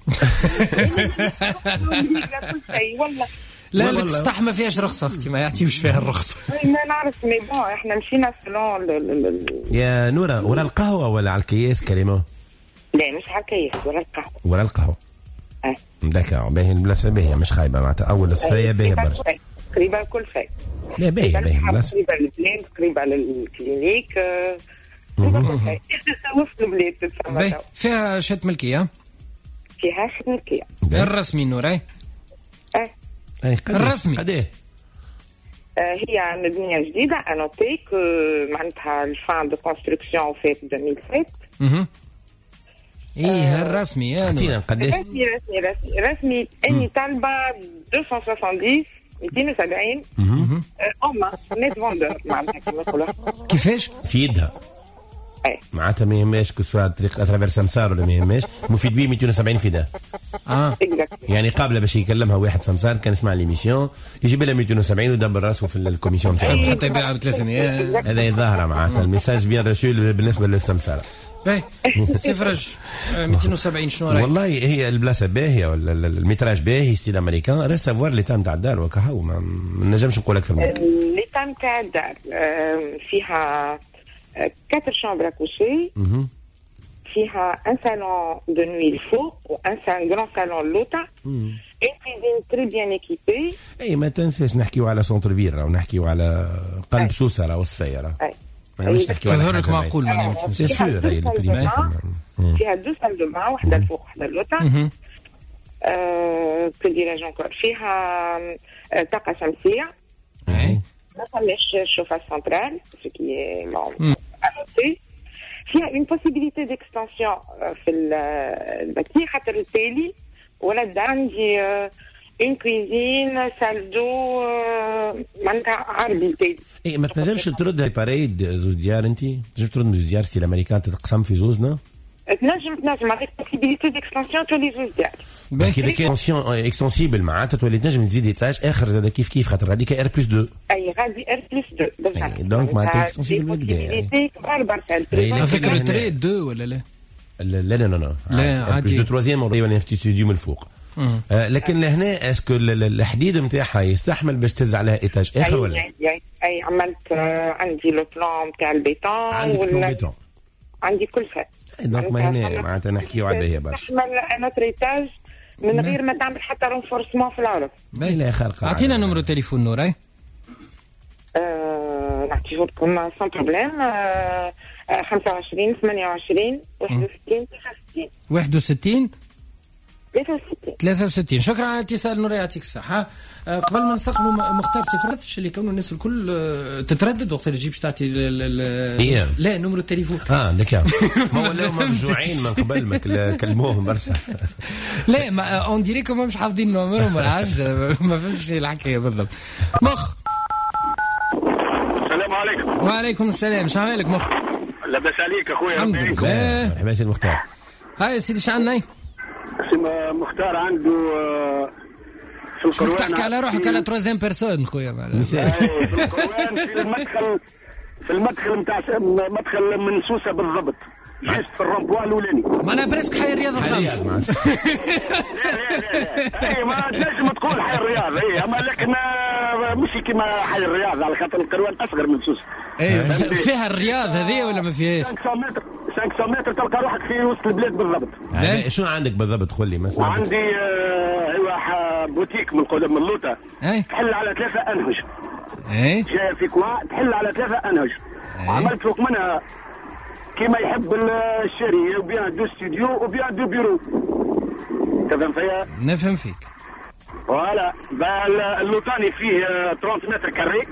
[SPEAKER 4] لا بيت سطح ما فيهاش رخصة أختي ما يعطيوش فيها الرخصة.
[SPEAKER 12] ما نعرف مي بون إحنا مشينا سلون
[SPEAKER 5] يا نورة ولا القهوة ولا على الكياس كلمة؟
[SPEAKER 12] لا مش على الكياس
[SPEAKER 5] ولا القهوة. دكا باهي البلاصة باهية مش خايبة معناتها أول صفاية باهية برشا.
[SPEAKER 12] قريبة لكل شيء.
[SPEAKER 5] لا باهية البلاصة.
[SPEAKER 12] قريبة للبلاد قريبة للكلينيك. قريبة لكل شيء. وسط البلاد تتسمى.
[SPEAKER 4] فيها شهادة ملكية؟
[SPEAKER 12] فيها شهادة ملكية.
[SPEAKER 4] الرسمي نوراي؟ الرسمي.
[SPEAKER 5] قديه؟
[SPEAKER 12] هي مبنية جديدة أنوتيك معناتها الفان دو كونستركسيون فات 2007.
[SPEAKER 4] ايه الرسمي يعني
[SPEAKER 5] اعطينا قداش
[SPEAKER 12] رسمي اني طالبه 270 270 اما نت فوندر معناتها كما نقولوا
[SPEAKER 4] كيفاش
[SPEAKER 5] في يدها معناتها ما يهمش كسوا طريق اترافير سمسار ولا ما يهمش مفيد بيه 270 في ده يعني قابله باش يكلمها واحد سمسار كان يسمع ليميسيون يجيب لها 270 ودبر راسه في الكوميسيون تاعو
[SPEAKER 4] حتى يبيعها ب 300
[SPEAKER 5] هذا يظاهر معناتها الميساج بيان رسول بالنسبه للسمسار.
[SPEAKER 4] باهي سفرج 270 شنو رايك؟
[SPEAKER 5] والله هي البلاصه باهيه ولا المتراج باهي ستيل امريكان راه سافوار لي تام تاع الدار وكهو ما نجمش نقول اكثر من هذا.
[SPEAKER 12] لي تام تاع الدار فيها 4 شامبر كوشي فيها ان سالون دو نوي الفوق وان غران سالون لوتا اي كوزين تري بيان ايكيبي.
[SPEAKER 5] اي ما تنساش نحكيو على سونتر فيل راه نحكيو على قلب سوسه راه وصفيه راه
[SPEAKER 4] مش نحكي على حاجه معقول معناها
[SPEAKER 5] سي سور هي البريمات
[SPEAKER 12] فيها 2 سال دو بان واحده الفوق واحده اللوطه كديراج انكور فيها طاقه شمسيه ما فماش شوفاج سنترال سكي فيها اون بوسيبيليتي ديكستنسيون في الباتي خاطر التالي ولا الدار عندي اون كويزين سال دو معناتها عربي التالي.
[SPEAKER 5] ايه ما تنجمش ترد هاي باريد زوز ديار انت؟ تنجم ترد زوز ديار سي الامريكان تتقسم في زوزنا؟
[SPEAKER 12] تنجم هذيك بوسيبيليتي ديكستنسيون تولي زوز ديار.
[SPEAKER 5] كي اكستنسيون اكستنسيبل معناتها تولي تنجم تزيد ايتاج اخر زاد كيف خاطر هذيك ار بلس 2.
[SPEAKER 12] اي غادي ار بلس 2 بالضبط.
[SPEAKER 5] دونك معناتها اكستنسيبل بالكدا.
[SPEAKER 12] كبار برشا.
[SPEAKER 4] فكرة تري 2 ولا لا؟
[SPEAKER 5] لا عادي. بلس 2 3 مريبا ارتيتيود من الفوق. لكن لهنا اسكو الحديد نتاعها يستحمل باش تهز عليها ايتاج اخر ولا؟
[SPEAKER 12] اي عملت عندي لو بلان نتاع البيتون عندي كل شيء.
[SPEAKER 5] دونك ما هنا معناتها نحكيو على هي برشا.
[SPEAKER 12] تحمل نوتر ايتاج من غير ما تعمل حتى رونفورسمون في العرض.
[SPEAKER 5] باهي لا خلق.
[SPEAKER 4] اعطينا نمرو تليفون نور.
[SPEAKER 12] نعطيه لكم سان بروبليم. 25 28 61
[SPEAKER 4] 61
[SPEAKER 12] 63.
[SPEAKER 4] 63. شكرا على الاتصال نور، يعطيك الصحة. قبل ما نستقبلوا مختار سفرتش اللي كانوا الناس الكل تتردد وقت اللي تجيبش تعطي لا نمرو التليفون.
[SPEAKER 5] دكا ما ولاو مفجوعين من قبل ما كلموهم برشا.
[SPEAKER 4] لا ما اون ديريكم مش حافظين نمرهم العاج ما فهمتش الحكاية بالضبط. مخ
[SPEAKER 2] السلام عليكم.
[SPEAKER 4] وعليكم السلام. شحال لك مخ؟
[SPEAKER 2] لاباس عليك اخويا؟
[SPEAKER 4] الحمد لله.
[SPEAKER 5] مرحبا سي المختار.
[SPEAKER 4] هاي سيدي شعلنا
[SPEAKER 2] مختار عنده في القروان.
[SPEAKER 4] تحكي على روحك على تروزيام بيرسون خويا.
[SPEAKER 2] في القروان في المدخل نتاع مدخل من سوسه بالضبط جيست في الرامبوا الاولاني.
[SPEAKER 4] ما انا بريسك حي الرياض الخامس.
[SPEAKER 2] اي ما تنجم تقول حي الرياض اي اما لكن مش كيما حي الرياض على خاطر القروان اصغر من سوسه.
[SPEAKER 4] اي فيها الرياض هذه ولا ما فيهاش؟
[SPEAKER 2] 500 متر تلقى روحك في وسط البلاد بالضبط.
[SPEAKER 5] شو عندك بالضبط قول لي مثلا؟
[SPEAKER 2] عندي بوتيك من اللوطه تحل على 3 انهج. جايه في كوا تحل على 3 انهج. عملت فوق منها كما يحب الشاري وبيان 2 استوديو وبيان 2 بيرو. تفهم فيا؟
[SPEAKER 4] نفهم فيك.
[SPEAKER 2] فوالا اللوطاني فيه 30 متر كاري.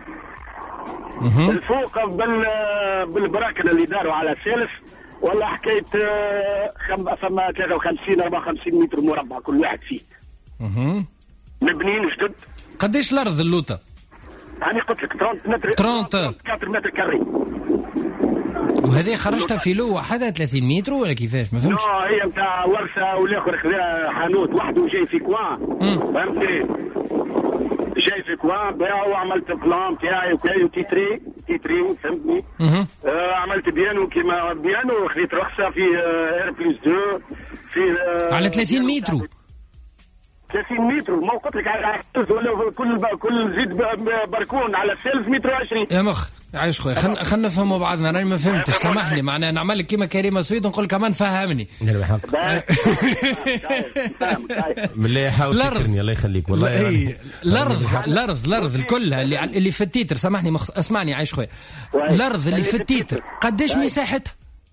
[SPEAKER 2] الفوق بالبراكن اللي داروا على الثالث ولا حكايه ثم 53 54 متر مربع كل واحد فيه. مبنيين جدد.
[SPEAKER 4] قديش الارض اللوطه؟
[SPEAKER 2] انا قلت لك 30 متر 34 متر كاري.
[SPEAKER 4] وهذه خرجتها في لو وحدها 30 متر ولا كيفاش؟ ما فهمتش.
[SPEAKER 2] هي نتاع ورثه والاخر خذا حانوت وحده جاي في كوان. فهمتني؟ جاي في كوان باعوا وعملت البلان تاعي وتيتري فهمتني؟ عملت بيانو كيما بيانو خذيت رخصه في ار بلس 2 في
[SPEAKER 4] على 30 متر.
[SPEAKER 2] 30 متر ما قلت لك على ولا كل زيد بركون على 3 متر و20.
[SPEAKER 4] يا مخ عايش خويا خلنا نفهموا بعضنا. انا ما فهمتش سامحني معناها نعمل لك كيما كريمه سويد نقول كمان فهمني.
[SPEAKER 5] لا بحق بالله يحاول تفكرني الله يخليك والله.
[SPEAKER 4] الارض الكلها اللي في التيتر سامحني اسمعني عايش خويا. الارض اللي في التيتر قداش مساحتها؟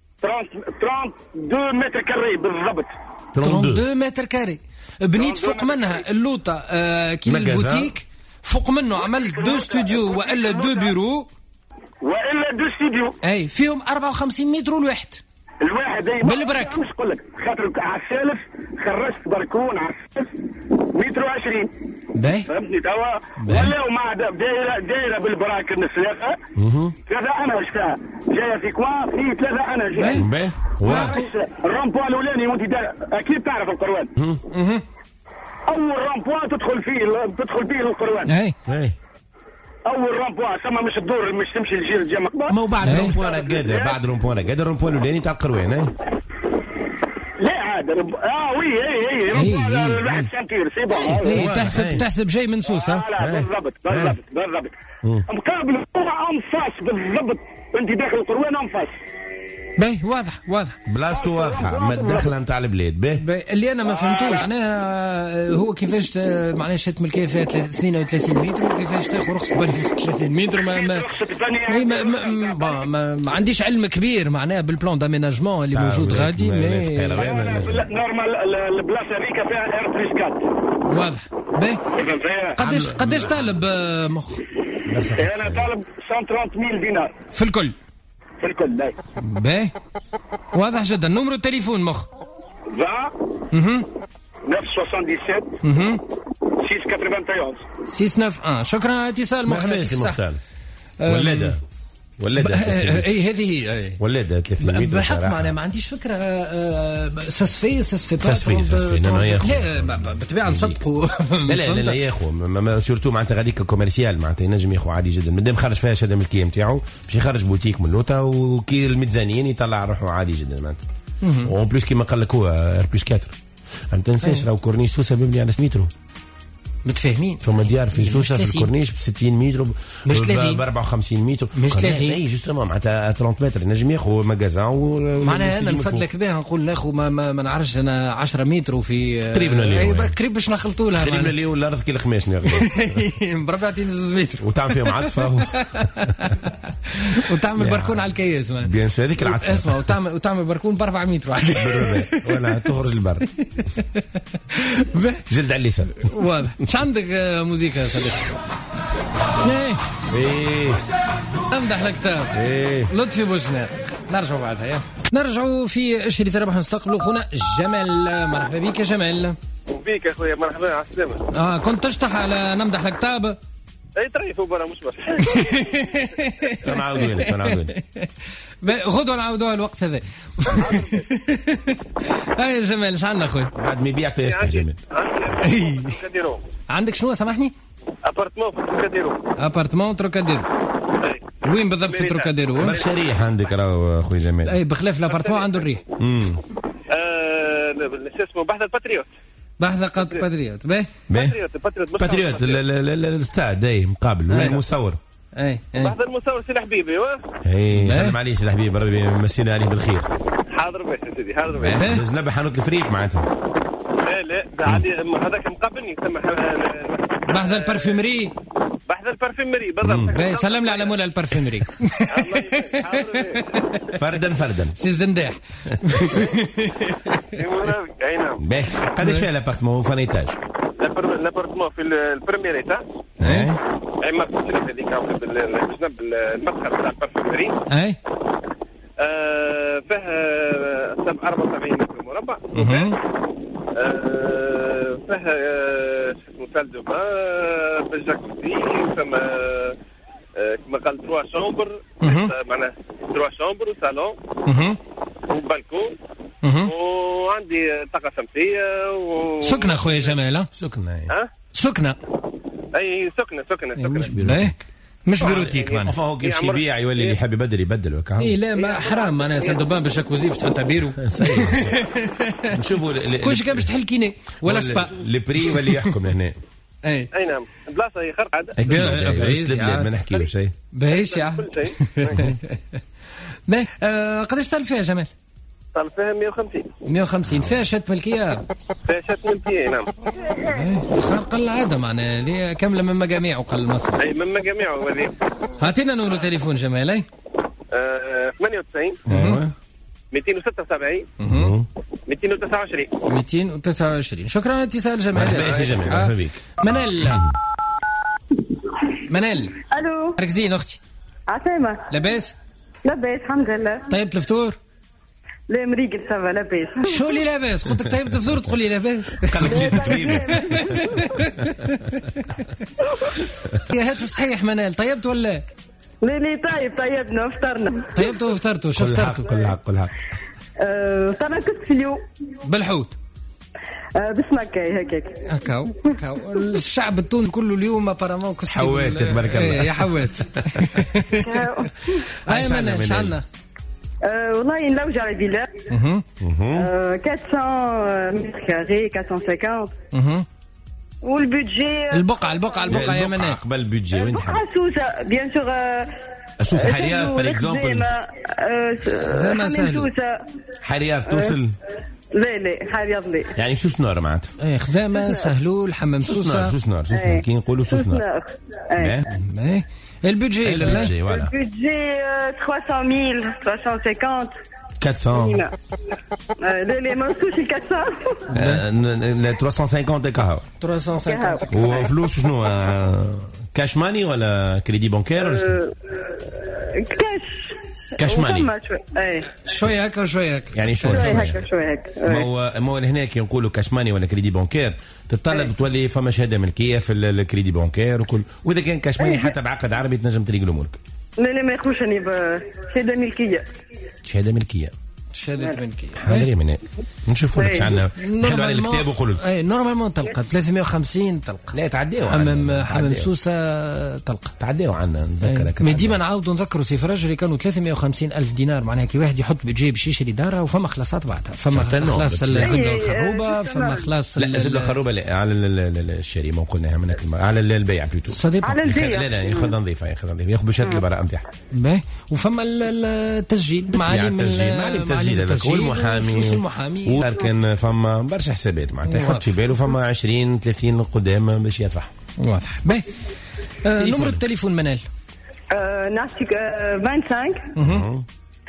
[SPEAKER 2] 32 متر كاري بالضبط.
[SPEAKER 4] 32 متر كاري. بنيت فوق منها اللوطه كيما البوتيك فوق منه عملت 2 استوديو والا 2 بيرو
[SPEAKER 2] والا 2 استوديو
[SPEAKER 4] اي فيهم 54 متر الواحد
[SPEAKER 2] اي
[SPEAKER 4] بالبرك.
[SPEAKER 2] مش نقول لك خاطر على الثالث خرجت بركون على الثالث متر و20.
[SPEAKER 4] باهي
[SPEAKER 2] فهمتني توا ولاو مع دايره بالبراكن الثلاثه 3 انهج فيها جايه في كوا في 3 انهج.
[SPEAKER 5] باهي
[SPEAKER 2] الرامبوا الاولاني وانت اكيد تعرف القروان. اول رامبوا تدخل فيه القروان.
[SPEAKER 5] اي
[SPEAKER 2] اول رامبوا ثم مش الدور مش تمشي لجيل الجامع
[SPEAKER 5] ما بعد رامبوا رقاده بعد رامبوا رقاده الرامبوا الاولاني تاع القروان.
[SPEAKER 2] لا عاد وي الواحد سنتير سي بون.
[SPEAKER 4] تحسب جاي من سوسه.
[SPEAKER 2] بالضبط مقابل انفاس بالضبط انت داخل القروان انفاس.
[SPEAKER 4] باهي واضح
[SPEAKER 5] بلاصتو واضحه ما الدخله نتاع البلاد. باهي اللي
[SPEAKER 4] انا ما فهمتوش معناها هو كيفاش معناها شت ملكيه فيها 32 متر وكيفاش تاخذ رخصه بني في 30 متر. ما عنديش علم كبير معناها بالبلان داميناجمون اللي موجود غادي.
[SPEAKER 2] نورمال البلاصه هذيك فيها ار بلس 4.
[SPEAKER 4] واضح. باهي قداش طالب مخ؟
[SPEAKER 2] انا طالب 130,000 دينار
[SPEAKER 4] في الكل.
[SPEAKER 2] في الكل.
[SPEAKER 4] باهي واضح جدا. نمرو التليفون مخ
[SPEAKER 2] 20 977 691.
[SPEAKER 4] شكرا على الاتصال
[SPEAKER 5] مختار. ولادة
[SPEAKER 4] اي هذه هي
[SPEAKER 5] ولادة 300
[SPEAKER 4] بالحق. معناها ما عنديش فكره. ساسفي لا بالطبيعه نصدقوا.
[SPEAKER 5] لا يا اخو سورتو معناتها غاديك كوميرسيال معناتها ينجم ياخذ عادي جدا مادام خرج فيها شهاده ملكيه نتاعو باش يخرج بوتيك من لوطا وكي الميزانيين يطلع روحه عادي جدا معناتها. اون بليس كيما قال لك هو ار بلس 4 ما تنساش راهو كورنيش سوسه مبني على 6 متر.
[SPEAKER 4] متفاهمين
[SPEAKER 5] ثم ديار في سوسه في الكورنيش ب 60 متر
[SPEAKER 4] مش 30
[SPEAKER 5] ب 54 متر
[SPEAKER 4] مش 30
[SPEAKER 5] اي جوستومون معناتها 30 متر نجم ياخذ ماغازان.
[SPEAKER 4] معناها انا نفدلك بها نقول ناخذ ما نعرفش انا 10 متر وفي قريب باش نخلطوا لها
[SPEAKER 5] قريب اللي الارض كي الخماش
[SPEAKER 4] بربعتين 2 متر
[SPEAKER 5] وتعمل فيهم عطفه
[SPEAKER 4] وتعمل بركون على الكياس
[SPEAKER 5] بيان سور هذيك العطفه
[SPEAKER 4] اسمع وتعمل بركون ب 4 متر
[SPEAKER 5] ولا تخرج البر جلد على اللسان.
[SPEAKER 4] واضح. ايش عندك موسيقى يا صديقي؟
[SPEAKER 5] ايه
[SPEAKER 4] امدح الكتاب لطفي بوشناق. نرجعوا بعدها نرجعوا في اشهر تربح نستقبلوا خونا جمال. مرحبا بك يا جمال.
[SPEAKER 13] بيك يا خويا مرحبا على السلامة.
[SPEAKER 4] كنت تشطح على نمدح الكتاب.
[SPEAKER 13] اي طريفوا برا مش بس.
[SPEAKER 5] نعاودوا
[SPEAKER 4] غدوة نعاودوها الوقت هذا. يا جمال ايش عندنا خويا؟
[SPEAKER 5] بعد ما يبيع يا جمال.
[SPEAKER 4] عندك شنو سامحني؟
[SPEAKER 13] ابارتمون في تروكاديرو.
[SPEAKER 4] ابارتمون تروكاديرو. وين بالضبط في تروكاديرو؟
[SPEAKER 5] برشا ريح عندك راهو خويا جمال.
[SPEAKER 4] اي بخلاف الابارتمون عنده الريح.
[SPEAKER 13] اسمه بحث الباتريوت.
[SPEAKER 4] بحث باتريوت.
[SPEAKER 5] باتريوت الاستاد اي مقابل وين المصور.
[SPEAKER 4] اي
[SPEAKER 13] بحث المصور سي الحبيبي.
[SPEAKER 5] اي سلم عليه سي الحبيب ربي يمسينا عليه بالخير.
[SPEAKER 13] حاضر باش يا سيدي حاضر باش.
[SPEAKER 5] جنب حانوت الفريق معناتها.
[SPEAKER 13] لا عادي هذاك مقابلني يسمى
[SPEAKER 4] بحث البارفيمري.
[SPEAKER 13] بحث البارفيمري بالضبط.
[SPEAKER 4] سلم لي على مولا البارفيمري.
[SPEAKER 5] فردا
[SPEAKER 4] سي الزنداح.
[SPEAKER 13] اي نعم.
[SPEAKER 5] قداش فيها الابارتمون فان ايتاج؟
[SPEAKER 13] الابارتمون في البريمير ايتاج. اي مركز هذيك جنب المدخل تاع البارفيمري. فيه 74 متر مربع. فيه سال دو بان بالجاكوزي ثم كما قال 3 شامبر معناها 3 شامبر وصالون وبالكون وعندي طاقه شمسيه
[SPEAKER 4] سكنه خويا جمال. سكنه
[SPEAKER 13] اي سكنه
[SPEAKER 4] مش بيروتيك
[SPEAKER 5] معناها. هو كيف يبيع يولي اللي يحب يبدل وكا.
[SPEAKER 4] اي لا ما حرام معناها سندوبان بالجاكوزي باش تحطها بيرو.
[SPEAKER 5] نشوفوا
[SPEAKER 4] كلشي كان باش تحل كيني ولا سبا
[SPEAKER 5] لي بري واللي يحكم هنا.
[SPEAKER 13] اي نعم البلاصه هي خرقعه.
[SPEAKER 5] ما نحكيو شيء
[SPEAKER 4] باهيش يا قداش طال فيها جمال؟
[SPEAKER 13] طال فيها
[SPEAKER 4] 150. فيها شهادة ملكية.
[SPEAKER 13] فيها شهادة ملكية نعم.
[SPEAKER 4] خارق العادة معناها اللي كاملة من مجاميع وقال مصر.
[SPEAKER 13] اي من مجاميع وهذه.
[SPEAKER 4] هاتينا نمرو تليفون جمال.
[SPEAKER 13] 98 276 229.
[SPEAKER 4] شكرا على الاتصال جمال.
[SPEAKER 5] مرحبا بك.
[SPEAKER 4] منال
[SPEAKER 7] الو
[SPEAKER 4] ركزين اختي.
[SPEAKER 7] عسامة
[SPEAKER 4] لاباس
[SPEAKER 7] الحمد لله.
[SPEAKER 4] طيبت الفطور؟
[SPEAKER 7] لا مريقل سافا لاباس.
[SPEAKER 4] شو اللي لاباس؟ قلت لك طيبت الفطور تقول لي لاباس.
[SPEAKER 5] قالك جيت طبيبي.
[SPEAKER 7] يا
[SPEAKER 4] هات الصحيح منال طيبت ولا؟
[SPEAKER 7] لا طيبنا وفطرنا.
[SPEAKER 4] طيبتوا وفطرتوا شو فطرتوا؟
[SPEAKER 5] كل حق
[SPEAKER 7] فطرنا كسك في اليوم
[SPEAKER 4] بالحوت.
[SPEAKER 7] بسمكة
[SPEAKER 4] هكاك الشعب التونسي كله اليوم ابارامون كسك
[SPEAKER 5] حوات تبارك الله.
[SPEAKER 4] يا حوات. هاي منال ايش عندنا؟
[SPEAKER 7] والله نلوج على فيلا 400 متر كاري 450 والبودجي
[SPEAKER 4] البقعة يا منال.
[SPEAKER 5] قبل البودجي وين تحب؟
[SPEAKER 7] سوسة بيان سور.
[SPEAKER 5] سوسة حرياف بار اكزومبل.
[SPEAKER 4] زعما سهل.
[SPEAKER 5] حرياف توصل.
[SPEAKER 7] لا حرياف لا.
[SPEAKER 5] يعني سوس نار معناتها.
[SPEAKER 4] خزامة سهلول حمام سوسة.
[SPEAKER 5] سوس نار كي نقولوا سوس نار.
[SPEAKER 4] البودجي
[SPEAKER 7] البودجي 300 000 350 400 les منسوش 400
[SPEAKER 5] 350 كهو
[SPEAKER 4] 350
[SPEAKER 5] وفلوس شنو كاش ماني ولا كريدي بانكير ولا
[SPEAKER 7] كاش
[SPEAKER 5] كشماني
[SPEAKER 4] شويه هكا وشويه هكا
[SPEAKER 5] يعني
[SPEAKER 6] شويه
[SPEAKER 5] هكا ما هو هناك يقولوا كشماني ولا كريدي بانكير تطلب تولي فما شهاده ملكيه في الكريدي بانكير وكل واذا كان كشماني حتى بعقد عربي تنجم تريق امورك.
[SPEAKER 6] لا ما يخوش اني بشهاده ملكيه.
[SPEAKER 5] شهاده ملكيه
[SPEAKER 4] حاضري
[SPEAKER 5] من نشوفوا لك عندنا حلو على الكتاب وقولوا
[SPEAKER 4] اي نورمالمون تلقى 350 تلقى
[SPEAKER 5] لا تعديوا
[SPEAKER 4] حمام سوسه تلقى
[SPEAKER 5] تعديوا عنا نذكرك
[SPEAKER 4] مي ديما نعاودوا نذكروا سي فراج اللي كانوا 350 ألف دينار معناها كي واحد يحط بجيب باش يشري دارها وفما خلاصات بعدها فما خلاص الزبله الخروبه فما خلاص
[SPEAKER 5] الزبله الخروبه على الشري ما قلناها منك على البيع بلوتو
[SPEAKER 6] على البيع
[SPEAKER 5] لا ياخذ نظيفه ياخذ بشهاده البراءه نتاعها
[SPEAKER 4] باهي وفما التسجيل معالم
[SPEAKER 5] المحامي ولكن فما برشا حسابات معناتها يحط في باله فما 20 30 قدام باش يدفع
[SPEAKER 4] واضح باهي نمر التليفون منال
[SPEAKER 6] نعطيك 25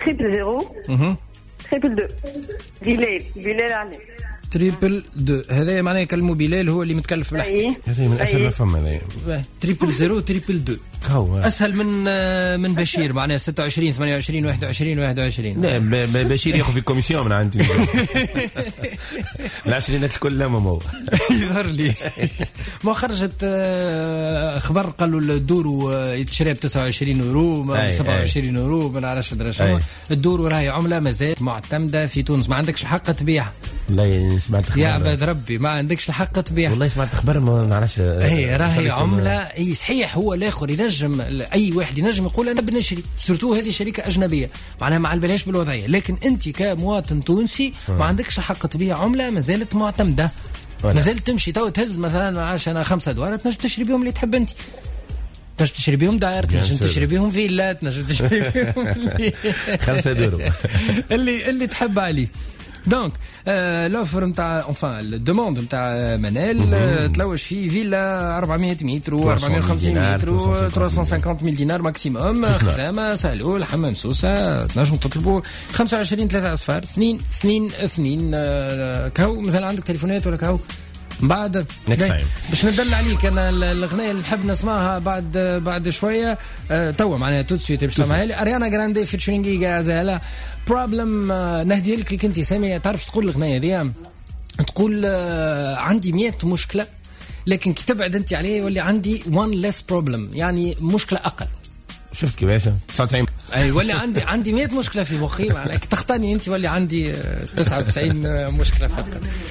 [SPEAKER 6] 0 بلال علي
[SPEAKER 4] تريبل دو هذا معناه يكلموا بلال هو اللي متكلف بالحكي
[SPEAKER 5] هذا من اسهل ما فما هذا
[SPEAKER 4] تريبل 0 تريبل دو اسهل من بشير معناه 26 28 21
[SPEAKER 5] لا بشير ياخذ في كوميسيون من عندي العشرينات الكل لا مو
[SPEAKER 4] يظهر لي ما خرجت خبر قالوا الدور يتشرى ب 29 يورو 27 يورو ما نعرفش درا الدور راهي عمله مازال معتمده في تونس ما عندكش الحق تبيعها.
[SPEAKER 5] والله سمعت خبر
[SPEAKER 4] يا عباد ربي ما عندكش الحق تبيع.
[SPEAKER 5] والله سمعت خبر ما نعرفش
[SPEAKER 4] هي راهي عمله اي صحيح هو الاخر ينجم اي واحد ينجم يقول انا بنشري سورتو هذه شركه اجنبيه معناها ما علبالهاش بالوضعيه لكن انت كمواطن تونسي ما عندكش الحق تبيع عمله ما زالت معتمده ما زالت تمشي تو تهز مثلا عشان 5 دولار تنجم تشري بهم اللي تحب انت تنجم تشري بهم دائر تنجم تشري بهم فيلا تنجم تشري بهم
[SPEAKER 5] 5 دولار
[SPEAKER 4] اللي تحب عليه. دونك لوفر نتاع انفان الدوموند نتاع منال تلوش فيه فيلا 400 متر و 450 متر و 350 دينار ماكسيموم خزامه سهلول حمام سوسه تنجم تطلبوا 25 3 اصفار 2 2 2 كاو مثلا عندك تليفونات ولا كاو بعد باش ندل عليك انا الاغنيه اللي نحب نسمعها بعد شويه توا معناها تو سويت باش نسمعها لي اريانا جراندي فيتشرينج غازالا بروبلم نهدي لك كنتي سامي تعرف تقول الاغنيه دي تقول عندي 100 مشكله لكن كي تبعد انت عليه يولي عندي one less problem يعني مشكله اقل.
[SPEAKER 5] شفت كيفاش 99
[SPEAKER 4] اي ولا عندي 100 مشكله في مخي معناها تختارني انت ولا عندي 99 مشكله فقط.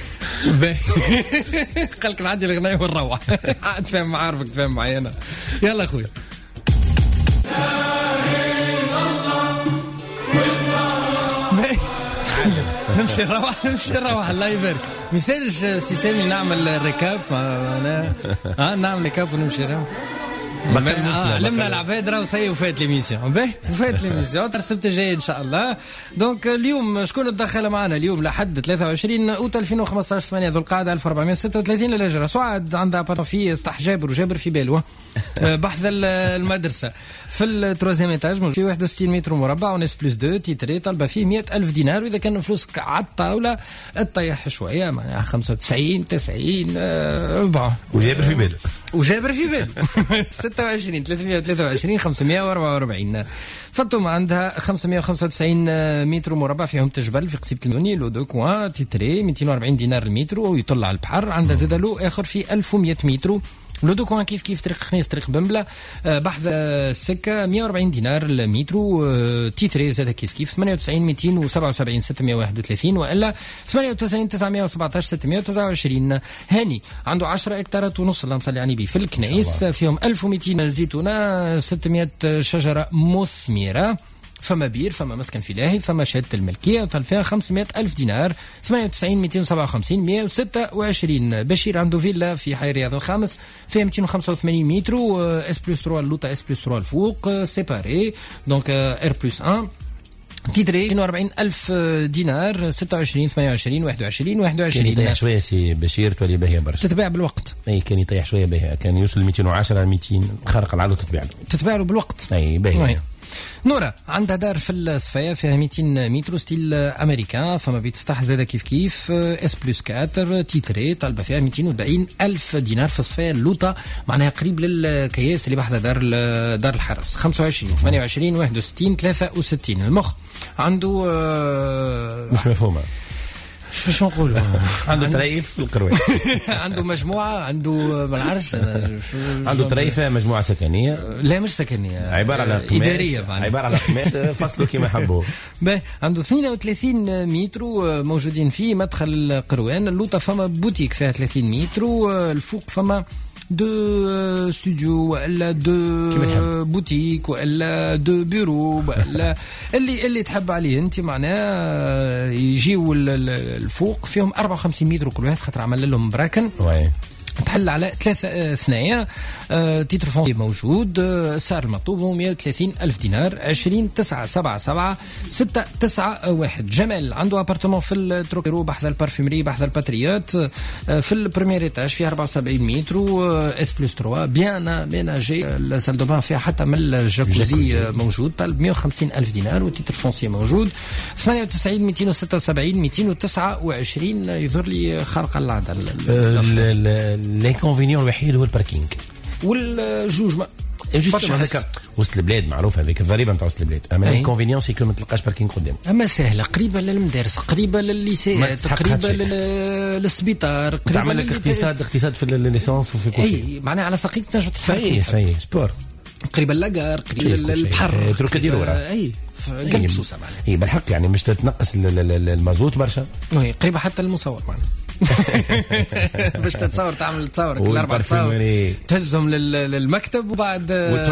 [SPEAKER 4] قال لك عندي الاغنيه ونروح تفهم معارفك تفهم معي انا. يلا اخوي نمشي نروح الله يبارك ميساج سي سامي نعمل ريكاب نعمل ريكاب ونمشي نروح لمنا العباد راهو سي وفات ليميسيون باهي وفات ليميسيون السبت الجاي ان شاء الله. دونك اليوم شكون تدخل معنا اليوم لحد 23 اوت 2015 8 ذو القعده 1436 للهجره. سعاد عندها في اسطح جابر وجابر في بالوه بحث المدرسه في التروزيام ايتاج في 61 متر مربع وناس بلس 2 تيتري طالبه فيه 100,000 دينار واذا كان فلوسك على الطاوله تطيح شويه معناها 95 90 4
[SPEAKER 5] وجابر في باله
[SPEAKER 4] 26 323 544 فاطمه عندها 595 متر مربع فيهم تجبل في قصيبه النوني لو دو كوان تيتري 240 دينار المتر ويطل على البحر. عندها زاد له اخر في 1100 متر لو دو كوان كيف طريق خنيس طريق بمبله بحث السكه 140 دينار المتر تيتري زاد كيف 98 277 631 والا 98 917 629. هاني عنده 10 هكتارات ونص اللهم صل على النبي في الكنيس فيهم 1200 زيتونه 600 شجره مثمره فما بير فما مسكن فلاحي فما شهاده الملكيه طال فيها 500,000 دينار 98 257 126. بشير عنده فيلا في حي رياض الخامس فيها 285 متر اس بلس 3 اللوطه اس بلس 3 الفوق سيباري دونك ار بلس 1 تيتري 42,000 دينار 26 28 21
[SPEAKER 5] كان يطيح شويه سي بشير تولي باهيه برشا
[SPEAKER 4] تتباع بالوقت.
[SPEAKER 5] اي كان يطيح شويه باهيه كان يوصل 210 200 خارق العاده تتباع له
[SPEAKER 4] بالوقت
[SPEAKER 5] اي باهيه.
[SPEAKER 4] نورا عندها دار في الصفايا فيها 200 متر ستيل امريكان، فما بيتفتح زاده كيف اس بلس 4 تيتري طالبه فيها 240 الف دينار في الصفايا اللوطه، معناها قريب للكياس اللي بحذا دار الحرس. 25 28 61 63. المخ عنده
[SPEAKER 5] مش مفهومه
[SPEAKER 4] شو نقولوا
[SPEAKER 5] عنده تريف في القروي
[SPEAKER 4] عنده مجموعه، عنده ما نعرفش
[SPEAKER 5] عنده تريفه مجموعه سكنيه،
[SPEAKER 4] لا مش سكنيه،
[SPEAKER 5] عباره على
[SPEAKER 4] اداريه،
[SPEAKER 5] عباره على قماش فصلوا كيما يحبوا.
[SPEAKER 4] عنده 32 متر موجودين فيه مدخل القروان. اللوطه فما بوتيك فيها 30 متر، الفوق فما دو ستوديو ولا دو بوتيك ولا دو بيرو ولا اللي تحب عليه انت، معناها يجيو الفوق فيهم 54 متر كل واحد، خاطر عمل لهم براكن تحل على 3 ثنايا. تيتر فونسي موجود. السعر المطلوب هو 130 ألف دينار. 20 9 7 7 6 9 1. جمال عنده ابارتمون في التروكيرو بحث البارفيمري بحث الباتريوت في البريمير ايتاج فيها 74 متر اس بلس 3 بيان جي. السال دو بان فيها حتى من الجاكوزي موجود، طالب 150 ألف دينار وتيتر فونسي موجود. 98 276 229 يظهر لي خارقه العاده.
[SPEAKER 5] الانكونفينيون الوحيد هو الباركينج
[SPEAKER 4] والجوج
[SPEAKER 5] وسط البلاد معروف هذيك الضريبه نتاع وسط البلاد، اما الانكونفينيون سي كو ما تلقاش باركينج قدام.
[SPEAKER 4] اما سهله، قريبه للمدارس، قريبه للليسيات، قريبه للسبيطار، قريبه
[SPEAKER 5] تعمل لك اقتصاد في الليسانس وفي كل شيء.
[SPEAKER 4] معناها على ساقيك تنجم
[SPEAKER 5] تتحرك. صحيح سبور،
[SPEAKER 4] قريبه للاكار، قريبه للبحر،
[SPEAKER 5] تروكاديرو
[SPEAKER 4] اي قلب سوسه معناها.
[SPEAKER 5] اي بالحق يعني مش تتنقص المازوت برشا.
[SPEAKER 4] وي قريبه حتى المصور معناها باش تصور تصورك الاربع تصاور تهزهم للمكتب وبعد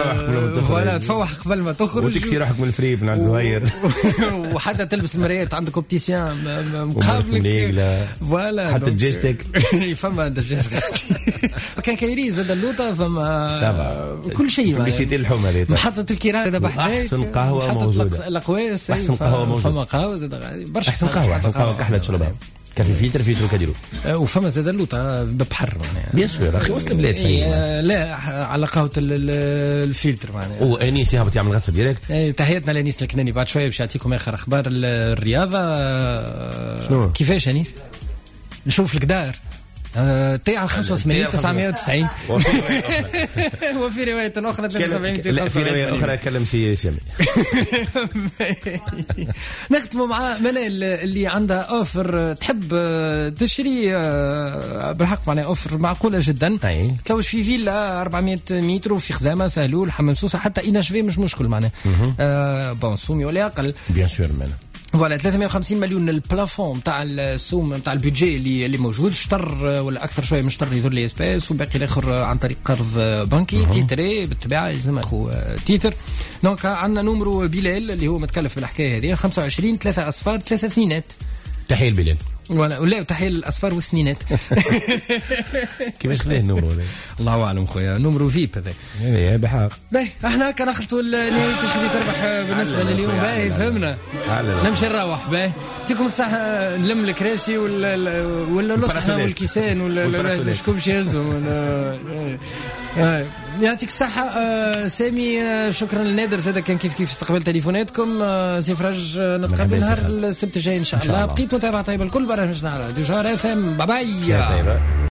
[SPEAKER 4] تفوح قبل ما تخرج
[SPEAKER 5] وتكسي روحك من الفريب من عند زهير
[SPEAKER 4] وحتى تلبس المرايات عندك اوبتيسيان مقابلك فوالا
[SPEAKER 5] حتى دجاجتك
[SPEAKER 4] فما دجاج كان كايري زاد اللوطه فما كل شيء
[SPEAKER 5] بيسيتي اللحوم هذه
[SPEAKER 4] محطه الكيران هذا بحذاك
[SPEAKER 5] احسن قهوه موجوده
[SPEAKER 4] الاقواس
[SPEAKER 5] احسن قهوه موجوده
[SPEAKER 4] فما قهوه زاد برشا
[SPEAKER 5] احسن قهوه كحله تشربها كافي فلتر كاديرو
[SPEAKER 4] وفما زاد اللوطه ببحر معناها
[SPEAKER 5] بيان سور اخي وسط البلاد
[SPEAKER 4] لا على قهوه الفلتر معناها.
[SPEAKER 5] وانيس يهبط يعمل غسل ديريكت.
[SPEAKER 4] تحياتنا لانيس الكناني. بعد شويه باش يعطيكم اخر اخبار الرياضه.
[SPEAKER 5] شنو
[SPEAKER 4] كيفاش انيس نشوف لك دار تاع 85 990 وفي رواية أخرى 73
[SPEAKER 5] في رواية أخرى كلم سي سامي.
[SPEAKER 4] نختم مع منال اللي عندها أوفر تحب تشري بالحق معناها أوفر معقولة جدا. تلوش في فيلا 400 متر وفي خزامة سهلول حمام سوسة حتى إناشفي مش مشكل معناها بون سومي ولا أقل
[SPEAKER 5] بيان سور مانا.
[SPEAKER 4] فوالا 350 مليون البلافون تاع السوم تاع البيدجي اللي موجود. شطر ولا اكثر شويه من شطر يدور لي اسباس وباقي الاخر عن طريق قرض بنكي. تيتري بالطبيعه يلزم اخو تيتر. دونك عندنا نمرو بلال اللي هو متكلف بالحكايه هذه 25 3 اصفار 3 اثنينات.
[SPEAKER 5] تحيه لبلال
[SPEAKER 4] ولا تحيه للاصفار والثنينات.
[SPEAKER 5] كيفاش خذاه النمرو هذا؟
[SPEAKER 4] الله اعلم خويا نمرو فيب هذا.
[SPEAKER 5] ايه بحق.
[SPEAKER 4] باهي احنا كان اخذتوا نهايه التشري تربح بالنسبه لليوم. باهي فهمنا نمشي نروح. باهي يعطيكم الصحه نلم الكراسي ولا الصحن والكيسان ولا شكون باش يهزهم. يعطيك الصحة سامي. شكرا للنادر زاد كان كيف استقبل تليفوناتكم. سي فراج نتقابل نهار السبت الجاي ان شاء الله. بقيت متابعة طيبة الكل برامجنا على راديو جوهر FM. باي باي.